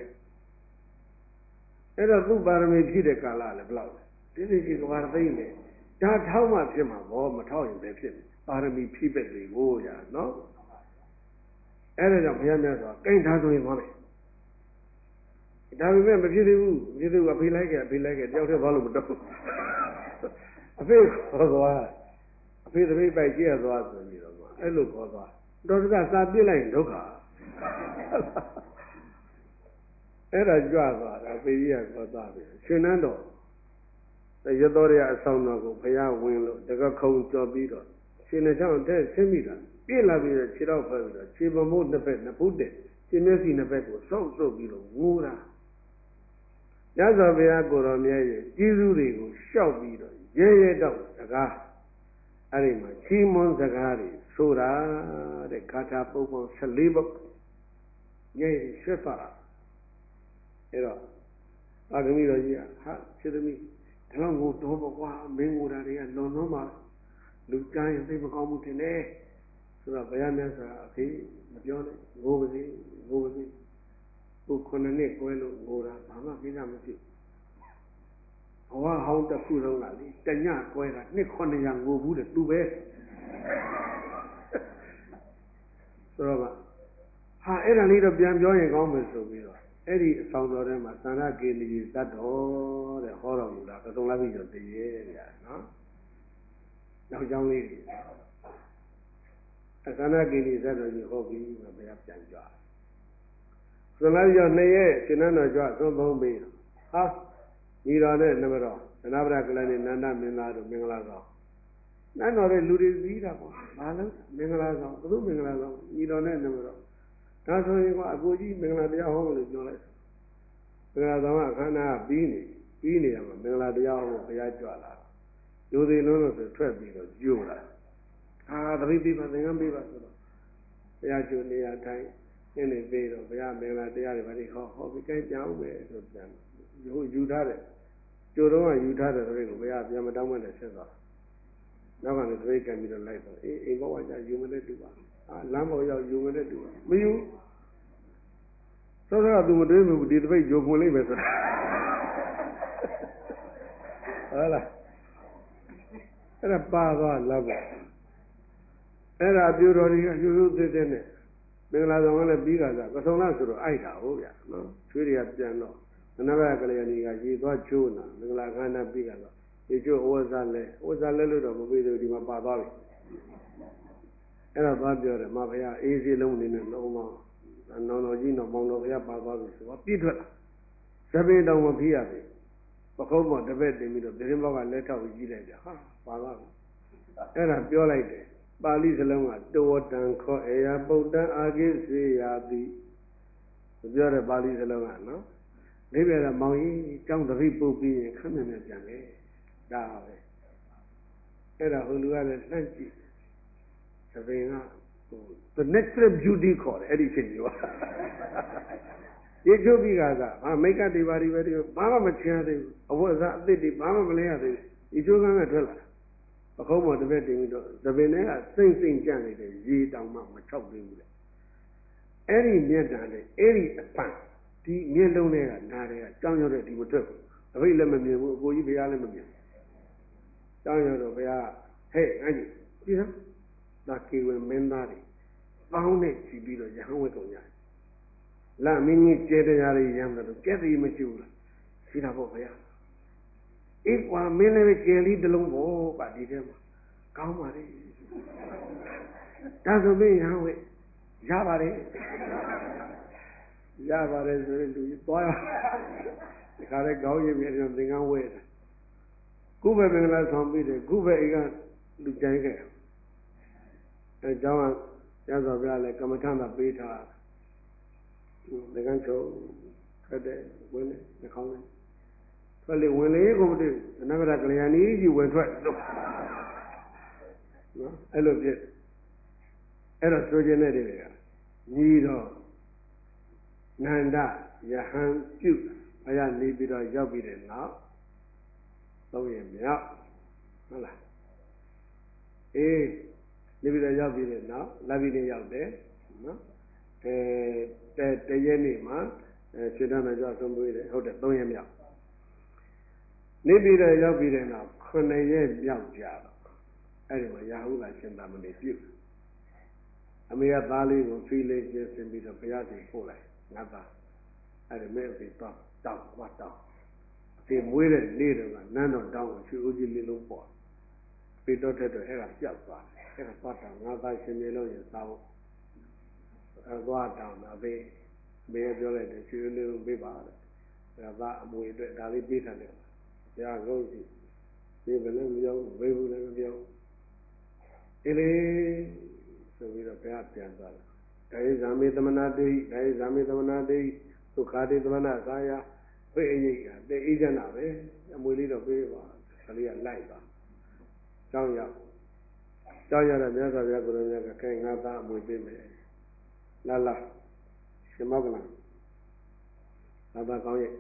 အဲ့တော့သူ့ပါရမီဖြည့်တဲ့ကာလလည်းဘယ်လောက်လဲဒီသိကြီးကဘာသိမ့်လေဒါထောက်မှဖြစ်မှာဘောမထောက်ရင်ပဲဖြစ်ပါရမီဖြည့်ပဲ့လေကိုရနော်အဲ့ဒါကြောင့်ဘုရားမြတ်စွာကိန်းထားဆိုရင်သွားမယ်ဒါပေမဲ့မဖြစ်သေးဘူးမဖြစ်သေးဘူးအဖေလိုက်ခဲ့အဖေလိုက်ခဲ့တယောက်တည်းသွားလို့မတော့အဖေခေါ်သွားအဖေတပိတ်ပိုက်ကြည့်ရသွားဆိုပြီးတော့အဲ့လိုခေါ်သွားတော်တကစာပြစ်လိုက်ရင်ဒုက္ခအဲ့ဒါကြွသွားတာပေကြီးကသွားသွားပြီရှင်နန်းတော်ရတော်ရအဆောင်တော်ကိုဘုရားဝင်လို့တကခုံကြော်ပြီးတော့ရှင်နှချောင်းတဲ့ဆင်းမိတာပြည့်လာပြီးတော့ခြေတော့ဖက်ပြီးတော့ခြေပမိုးတစ်ဖက်နှစ်ဖုတ်တဲ့ခြေမျက်စိနှစ်ဖက်ကိုစောက်စုပ်ပြီးတော့ငိုတာရသော်ဘုရားကိုတော်မြတ်ရဲ့ကျေးဇူးတွေကိုရှောက်ပြီးတော့ရဲရဲတော့စကားအဲ့ဒီမှာချီးမွမ်းစကားတွေဆိုတာတဲ့ဂါထာပုဒ်ပေါင်းဆယ်လေးပုဒ်ညဲ့ရွှဲပါအဲ့တော့အာဂမိတော်ကြီးကဟာခြေသမီးဒီလောက်ကိုတော့ပေါ့ကွာမင်းငိုတာတွေကလွန်လွန်းပါလူကြားရင်သိမကောင်းဘူးထင်တယ်ဆိုတော့ဘုရားမြတ်စွာအဖေမပြောနဲ့ငိုပါစေငိုပါစေကိုခုနှစ်နှစ်ကွဲလို့ငိုတာဘာမှကိစ္စမရှိဘဝဟောင်းတစ်ခုလုံးကလေတညကွဲတာနှစ်ခုနှစ်ရာငိုဘူးတဲ့သူပဲဆိုတော့ဟာအဲ့ဒါလေးတော့ပြန်ပြောရင်ကောင်းမယ်ဆိုပြီးတော့အဲ့ဒီအဆောင်တော်ထဲမှာသန္ဓကေနီဇတ်တော်တဲ့ဟောတော်မူတာကသုံးလပြီကျော်တည်းရဲ့ဗျာနော်နောက်ကြောင်းလေးတွေအသန္ဓကေနီဇတ်တော်ကြီးဟောပြီးတော့ဘုရားပြန်ကြွသုံးလပြီကျော်နှစ်ရဲ့ရှင်နန်းတော်ကြွသုံးပုံးပြီးဟာညီတော်နဲ့နမတော်သနဗရကလနဲ့နန္ဒမင်းသားတို့မင်္ဂလာဆောင်နန်းတော်ရဲ့လူတွေပြီးတာပေါ့ဘာလို့မင်္ဂလာဆောင်ဘုသူမင်္ဂလာဆောင်ညီတော်နဲ့နမတော်ဒါဆိုရင်ကအကိုကြီးမင်္ဂလာတရားဟောလို့ပြောလိုက်မင်္ဂလာဆောင်ကအခမ်းအနားပြီးနေပြီးနေရမှာမင်္ဂလာတရားဟောဘုရားကြွလာယူသေးလုံးလို့ဆိုထွက်ပြီးတော့ကြိုးလာအာတပိပိပါသင်္ကန်းပိပါဆိုတော့ဘုရားကြိုနေရတိုင်းနင်းနေပြီးတော့ဘုရားမင်္ဂလာတရားတွေဘာတွေဟောဟောပြီးကြိုက်ကြအောင်ပဲဆိုပြန်ယူယူထားတယ်ကြိုတော့ကယူထားတဲ့တပိတ်ကိုဘုရားပြန်မတောင်းမနဲ့ဆက်သွားနောက်ကနေတပိတ်ကံပြီးတော့လိုက်တော့အေးအိမ်ဘဝကျယူမနဲ့တူပါအာလမ်းပေါ်ရောက်ယူမနဲ့တူပါမယူသောသောကသူမတွေးဘူးဒီတပိတ်ဂျိုပွန်လိုက်ပဲဆိုတာဟုတ်လားအဲ့ဒါပါသွားလောက်ပဲအဲ့ဒါအပြူတော်တွေကယူယူသေးသေးနဲ့မင်္ဂလာဆောင်ကလည်းပြီးတာကကဆုံလားဆိုတော့အိုက်တာဟုတ်ဗျာနော်ချွေးတွေကပြန်တော့နနဘကလေးကနေကရေသွားချိုးနာမင်္ဂလာခန္ဓာပြီးကတော့ရေချိုးဩဝဇ္ဇလဲဩဝဇ္ဇလဲလို့တော့မပြီးသေးဘူးဒီမှာပါသွားပြီအဲ့တော့သွားပြောတယ်မဘုရားအေးစီလုံးနေနဲ့လုံးမောင်းနောင်တော်ကြီးတော့မောင်တော်ဘုရားပါသွားပြီဆိုတော့ပြည့်ထွက်လာသပင်းတောင်မဖိရပြီပခုံးပေါ်တစ်ပက်တင်ပြီးတော့ပြင်းဘောကလက်ထောက်ကြီးလိုက်တယ်ဟာပါသွားပြီအဲ့ဒါပြောလိုက်တယ်ပါဠိစလုံးကတောတံခောအေယပုတ်တံအာကိစေယာတိပြောတဲ့ပါဠိစလုံးကနော်ဒီပြတော့မောင်ကြီးကြောင်းတပိပုတ်ပြီးရင်ခက်မြက်မြက်ပြန်လေဒါပဲအဲ့ဒါဟိုလူကလည်းလှမ်းကြည့်သပင်ကဟို the natural beauty ခေါ်တယ်အဲ့ဒီချိန်မျိုးရေချိုးပြီးကစားဟာမိတ်ကတွေပါတွေပဲတွေဘာမှမချင်ရသေးဘူးအဝတ်အစားအသစ်တွေဘာမှမလဲရသေးဘူးရေချိုးကန်းကထွက်လာပခုံးပေါ်တစ်ပက်တင်ပြီးတော့သပင်ထဲကစိမ့်စိမ့်ကြံ့နေတဲ့ရေတောင်မှမချောက်သေးဘူးလေအဲ့ဒီမြတ်တန်နဲ့အဲ့ဒီအပံဒီမျက်လုံးတွေကနားတွေကကြောင်းရွတဲ့ဒီမထွက်ဘူးအဘိလည်းမမြင်ဘူးအကိုကြီးဘုရားလည်းမမြင်ကြောင်းရွတော့ဘုရားဟဲ့ငါကြီးကြည့်စမ်းဒါကေဝင်မင်းသားတွေပေါင်းနဲ့ကြည့်ပြီးတော့ရဟန်းဝတ်ကုန်ကြတယ်လာမင်းကြီးကျေတရားတွေရမ်းတယ်လို့ကြက်တည်းမရှိဘူးလားရှိတာပေါ့ဘုရားအေးကွာမင်းလည်းကျေလေးတစ်လုံးပေါ့ပါဒီထဲမှာကောင်းပါလေဒါဆိုမင်းရဟန်းဝတ်ရပါတယ်ရပါတယ်ဆိုရင်လူကြီးသွားရဒီခါလေးကောင်းရင်ပြန်သင်္ကန်းဝဲတယ်ခုပဲမင်္ဂလာဆောင်ပြီးတယ်ခုပဲအိမ်ကလူကြိုင်းခဲ့အဲเจ้าကရသော်ပြလဲကမ္မထသာပေးထားသင်္ကန်းချုပ်ခက်တယ်ဝင်တယ်နှခေါင်းတယ်ထွက်လေဝင်လေကိုမတွေ့ဘူးအနဂရကလျာဏီကြီးဝင်ထွက်လို့နော်အဲ့လိုဖြစ်အဲ့တော့ဆိုခြင်းတဲ့တွေကညီတော့နန္ဒယဟန်ပြုဘုရားနေပြီးတော့ရောက်ပြီးတဲ့နောက်သုံးရမြောက်ဟုတ်လားအေးနေပြီးတော့ရောက်ပြီးတဲ့နောက်လက်ပြီးနေရောက်တယ်နော်အဲတတရက်နေ့မှာအဲခြေတန်းနဲ့ကြွဆုံးပြီးတယ်ဟုတ်တယ်သုံးရက်မြောက်နေပြီးတော့ရောက်ပြီးတဲ့နောက်ခုနှစ်ရက်မြောက်ကြတော့အဲ့ဒီမှာရာဟုလာရှင်သာမဏေပြုအမေကသားလေးကိုဖီးလေးကျင်းစင်ပြီးတော့ဘုရားရှင်ပို့လိုက်ငါသားအဲ့ဒီမဲ့အဖေတော့တောင်းသွားတောင်းအဖေမွေးတဲ့နေ့တုန်းကနန်းတော်တောင်းကိုရွှေဦးကြီးလေးလုံးပေါ်အဖေတော့တဲ့တော့အဲ့ဒါပြောက်သွားတယ်အဲ့ဒါသွားတောင်းငါသားရှင်မြေလုံးရင်စားဖို့အဲ့သွားတောင်းတာအဖေမေးပြောလိုက်တယ်ရွှေလေးလုံးပေးပါတဲ့ဒါကအမွေအတွက်ဒါလေးပေးထားတယ်ဘုရားကောင်းစီဒီဘယ်လည်းမပြောဘူးဘေးဘူးလည်းမပြောဘူးအေးလေဆိုပြီးတော့ဘုရားပြန်သွားတယ်ဒါယဇာမေသမနာတိဒါယဇာမေသမနာတိဒုက္ခတိသမနာသာယဝိအယိကတဲ့အေးချမ်းတာပဲအမွေလေးတော့ပေးပါခလေးကလိုက်ပါကြောင်းရောက်ကြောင်းရတဲ့မြတ်စွာဘုရားကိုယ်တော်မြတ်ကခဲငါသားအမွေပေးမယ်လာလာရှင်မောကလငါသားကောင်းရဲ့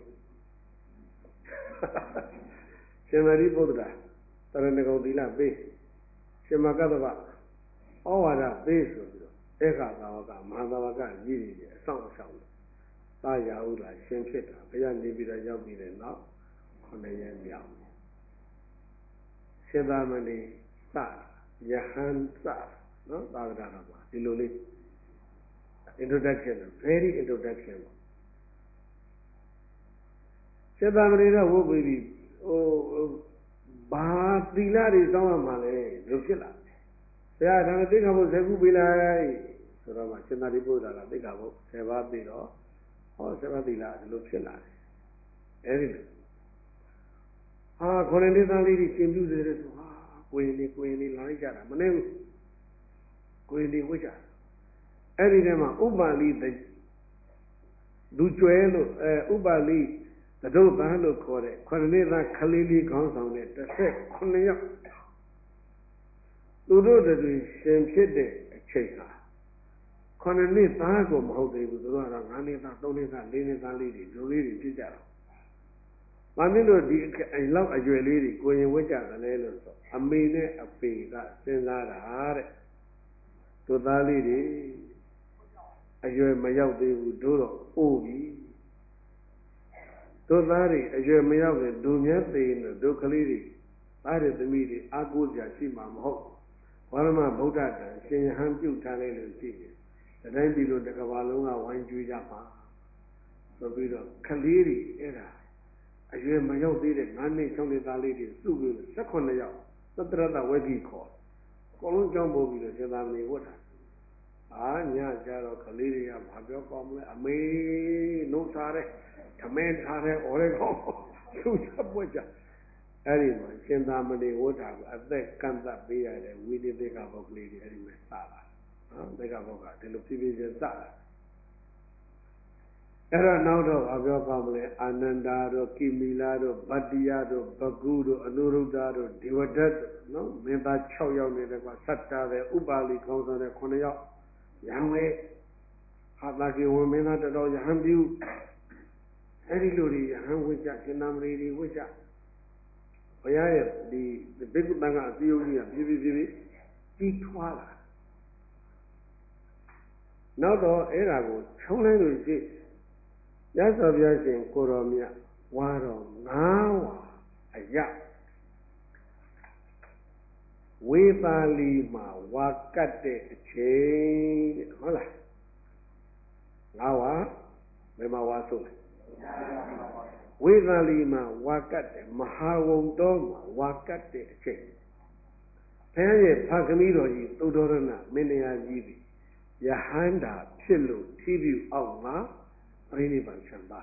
ရှင်မရိပုတ္တရာတရဏဂုံသီလပေးရှင်မကတ္တဗဩဝါဒပေးဆိုပြီးတော့ဧကသာဝကမဟာသာဝကကြီးကြီးအဆောင်အဆောင်သာယာဥလာရှင်ဖြစ်တာဘုရားနေပြီးတော့ရောက်ပြီးတဲ့နောက်ခုနှစ်ရက်မြောက်ရှင်သာမဏေစယဟန်စနော်သာဝတ္တတော်မှာဒီလိုလေး introduction very introduction ရှင်သာမဏေတော့ဝုတ်ပြီးပြီဟိုဘာသီလတွေစောင်းရမှာလဲလို့ဖြစ်လာဘုရားဒါနဲ့သိက္ခာပုဒ်ဆယ်ခုပေးလိုက်ဆိုတော့မှရှင်သာရိပုတ္တရာကသိက္ခာပုဒ်ဆယ်ပါးပြီးတော့ဟောဆယ်ပါးသီလဒီလိုဖြစ်လာတယ်အဲဒီလိုဟာခေါင်းနဲ့သားလေးတွေရှင်ပြုတယ်ဆိုဟာကိုရင်လေးကိုရင်လေးလာလိုက်ကြတာမနေဘူးကိုရင်လေးဝှက်ကြအဲ့ဒီထဲမှာဥပါလိလူကျွဲလို့အဲဥပါလိသဒုတ်သားလို့ခေါ်တဲ့ခေါင်းနဲ့သားခလေးလေးခေါင်းဆောင်တဲ့တစ်ဆက်ခုနှစ်ယောက်သူတို့တွေရှင်ဖြစ်တဲ့အချိန်ဟာခုနှစ်နှစ်သားကိုမဟုတ်သေးဘူးသူတို့ကတော့ငါးနှစ်သားသုံးနှစ်သားလေးနှစ်သားလေးတွေလူလေးတွေဖြစ်ကြတာ။ဘာဖြစ်လို့ဒီအလောက်အရွယ်လေးတွေကိုရင်ဝှက်ကြတယ်လဲလို့ဆိုအမေနဲ့အဖေကစဉ်းစားတာတဲ့။သူသားလေးတွေအရွယ်မရောက်သေးဘူးတို့တော့အိုးပြီ။သူသားတွေအရွယ်မရောက်တဲ့ဒုမြတ်သေးလို့ဒုကလေးတွေသားတွေသမီးတွေအာကိုးကြရှိမှာမဟုတ်။ဘာမှဗုဒ္ဓတန်ရှင်ဟန်ပြုတ်ထားလိုက်လို့ရှိတယ်။တတိုင်းပြည်လို့တစ်ကမ္ဘာလုံးကဝိုင်းကြွေးကြမှာဆိုပြီးတော့ကလေးတွေအဲ့ဒါအရွယ်မရောက်သေးတဲ့ငါးနှစ်၆နှစ်သားလေးတွေစုပြီး၁၈ယောက်သတ္တရတဝဂ္ဂိခေါ်အကုန်လုံးကြောင်းပို့ပြီးတော့ရှင်သာမဏေဝတ်တာအာညကြတော့ကလေးတွေကဘာပြောကောင်းမလဲအမေနှုတ်စားတဲ့ဓမင်းထားတဲ့ဩရဲကောင်းသူချက်ပွက်ကြအဲ့ဒီမှာရှင်သာမဏေဝတ်တာကိုအသက်ကန့်သတ်ပေးရတဲ့ဝိသေသကပုဂ္ဂလေးတွေအဲ့ဒီမှာစလာနော်သေကပုဂ္ဂကဒီလိုဖြည်းဖြည်းချင်းစလာအဲ့တော့နောက်တော့ဘာပြောကောင်းမလဲအာနန္ဒာတို့ကိမီလာတို့ဗတ္တိယတို့ဘဂုတို့အနုရုဒ္ဓတို့ဒေဝဒတ်တို့နော်မင်းသား၆ယောက်နေတဲ့ကွာသတ္တာတဲ့ဥပါလိခေါင်းဆောင်တဲ့ခုနှစ်ယောက်ရံဝဲဟာတာကေဝမင်းသားတတော်ရဟန်းပြုအဲ့ဒီလိုတွေရဟန်းဝိကြရှင်နာမဏေတွေဝိကြဘုရားရဲ့ဒီဘိက္ခုတန်ကအစည်းအဝေးကြီးကဖြည်းဖြည်းဖြည်းကြီးထွားလာနောက်တော့အဲ့ဒါကိုခြုံလိုက်လို့ရှိရသော်ပြရှင်ကိုတော်မြတ်ဝါတော်ငါးဝါအယဝေပါလီမှာဝါကတ်တဲ့အချိန်တဲ့ဟုတ်လားငါးဝါဘယ်မှာဝါဆုံးလဲဝေပါလီမှာဝါကတ်တဲ့မဟာဝုံတော်မှာဝါကတ်တဲ့အချိန်ဘုရားရဲ့ဖခင်တော်ကြီးသုဒ္ဓရဏမင်းတရားကြီးသည်ယဟန္တာဖြစ်လို့ထီးပြူအောက်မှာပြိဋိဘံဆံပါ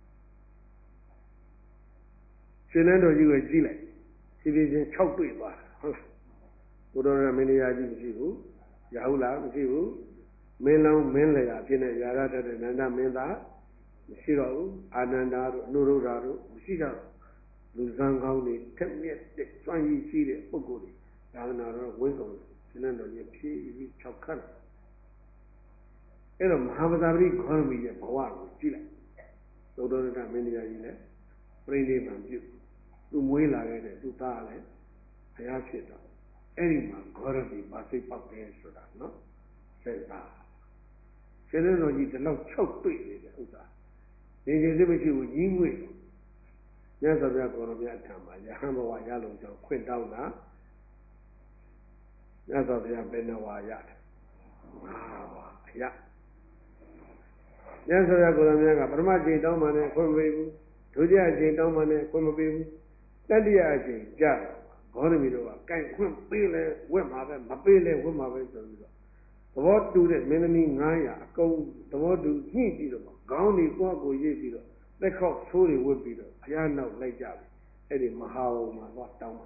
ရှင်နန်းတော်ကြီးကိုကြည့်လိုက်ဖြည်းဖြည်းချင်း၆တွေ့သွားတာဟုတ်လားဘုရားရမင်းတရားကြီးမရှိဘူးရဟုလားမရှိဘူးမင်းလောင်းမင်းလျာဖြစ်နေရာရတတ်တဲ့နန္ဒမင်းသားမရှိတော့ဘူးအာနန္ဒာတို့အနုရုဒ္ဓတို့မရှိကြတော့လူစံကောင်းတွေထက်မြက်တဲ့စွမ်းရည်ရှိတဲ့ပုဂ္ဂိုလ်တွေဒါကနာတော့ဝိကုံရှင်နန်းတော်ကြီးဖြည်းပြီး၆ခန့်အဲ့တော့မဟာပဇာပတိဂေါရမီရဲ့ဘဝကိုကြည့်လိုက်သုဒ္ဓရတမင်းတရားကြီးလည်းပြိဋိဘံပြုသူမွေးလာခဲ့တဲ့သူသားလည်းဘုရားဖြစ်တော့အဲ့ဒီမှာဂေါရမီမစိတ်ပေါက်တယ်ဆိုတာနော်စဉ်းစားရှင်နန်းတော်ကြီးဒီလောက်၆တွေ့နေတဲ့ဥစ္စာနေခြင်းစိမရှိဘူးကြီးငွေမြတ်စွာဘုရားကိုရောမြတ်ထံမှာယဟန်ဘဝရလို့ကြောင့်ခွင့်တောင်းတာမြတ်စွာဘုရားဘယ်နှဝါရတယ်ငါးဝါအရမြတ်စွာဘုရားကိုရောမြတ်ကပထမချိန်တောင်းမှလည်းခွင့်မပေးဘူးဒုတိယချိန်တောင်းမှလည်းခွင့်မပေးဘူးတတိယအချိန်ကြာဂေါရမီတို့ကကင်ခွင့်ပေးလဲဝက်မှာပဲမပေးလဲဝက်မှာပဲဆိုပြီးတော့သဘောတူတဲ့မင်းသမီးနင်းရာအကုန်သဘောတူညှိပြီးတော့ဂခေါင်းဒီကိုယ့်ကိုရိပ်ပြီးတော့လက်ခောက်ဆိုးတွေဝတ်ပြီးတော့ဘုရားနောက်လိုက်ကြပြီအဲ့ဒီမဟာဝုံမှာတော့တောင်းပါ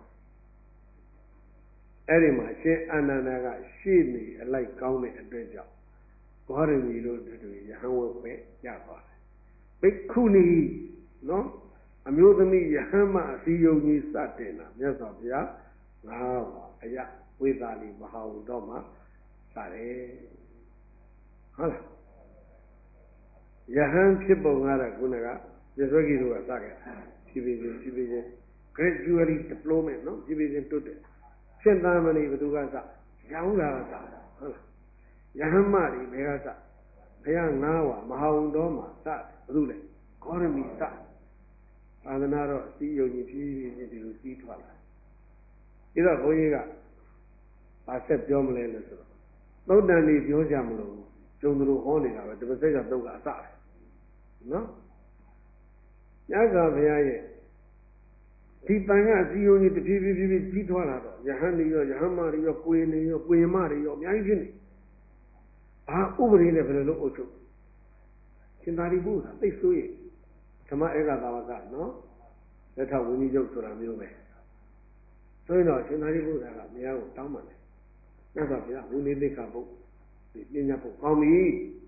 အဲ့ဒီမှာရှင်အာနန္ဒာကရှေ့နေအလိုက်ကောင်းတဲ့အတွက်ကြောင့်ဂေါရမီတို့တို့ရဟန်းဝတ်ပဲရသွားတယ်ဘိက္ခုနီနော်အမျိုးသမီးယဟန်မအစည်းယုံကြီးစတင်တာမြတ်စွာဘုရားငါးပါးအယဝေသာလီမဟာဝုံတော်မှာစတယ်ဟုတ်လားယဟန်ဖြစ်ပုံကတော့ခုနကပြစ္ဆွေကြီးတို့ကစခဲ့ဖြည်းဖြည်းချင်းဖြည်းဖြည်းချင်း gradually development နော်ဖြည်းဖြည်းချင်းတွတ်တယ်ရှင်သာမဏေဘသူကစရောင်းတာကစဟုတ်လားယဟန်မတွေဘယ်ကစဘုရားငါးပါးမဟာဝုံတော်မှာစတယ်ဘသူလဲဂေါရမီစသာသနာတော့အစည်းယုံကြီးဖြည်းဖြည်းချင်းဒီလိုကြီးထွားလာပြီးတော့ဘုန်းကြီးကဘာဆက်ပြောမလဲလို့ဆိုတော့သုတ်တန်ကြီးပြောကြမလို့ကျုံတို့ဟောနေတာပဲဒီပစိတ်ကတော့ကအစပဲနော်ညဇာဘုရားရဲ့ဒီတန်ကအစည်းယုံကြီးတဖြည်းဖြည်းဖြည်းဖြည်းကြီးထွားလာတော့ယဟန်တွေရောယဟန်မတွေရောကိုယ်နေရောကိုယ်မတွေရောအများကြီးဖြစ်နေဘာဥပဒေနဲ့ဘယ်လိုလုပ်အုပ်ချုပ်ရှင်သာရိပုတ္တရာသိဆိုးရဲ့ဓမ္မဧကသာဝကနော်လက်ထောက်ဝင်းကြီးချုပ်ဆိုတာမျိုးပဲဆိုရင်တော့ရှင်သာရိပုတ္တရာကဘုရားကိုတောင်းပန်တယ်မြတ်စွာဘုရားဝိနည်းသိက္ခာပုဒ်ဒီပညာပုဒ်ကောင်းပြီ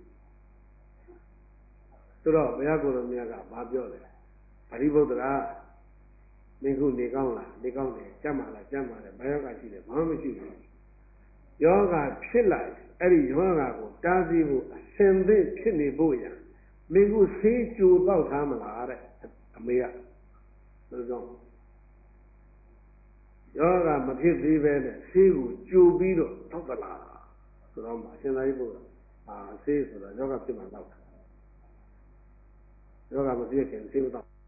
ဆိုတော့ဘုရားကိုယ်တော်မြတ်ကဘာပြောလဲပရိဗုဒ္ဓရာမင်းခုနေကောင်းလားနေကောင်းတယ်ကြမ်းပါလားကြမ်းပါတယ်ဘာယောဂရှိတယ်ဘာမှမရှိဘူးယောဂဖြစ်လိုက်အဲ့ဒီယောဂကိုတားဆီးဖို့အစင်သင့်ဖြစ်နေဖို့ရမင်းခုဆေးကြိုတော့ထားမလားတဲ့အမေကဘယ်လိုကြောင့်ယောဂမဖြစ်သေးပဲနဲ့ဆေးကိုကြိုပြီးတော့တောက်သလားဆိုတော့မှအရှင်သာရိပုတ္တရာအာဆေးဆိုတော့ယောဂဖြစ်မှတောက်တာယောဂမဖြစ်ခင်ဆေးမတောက်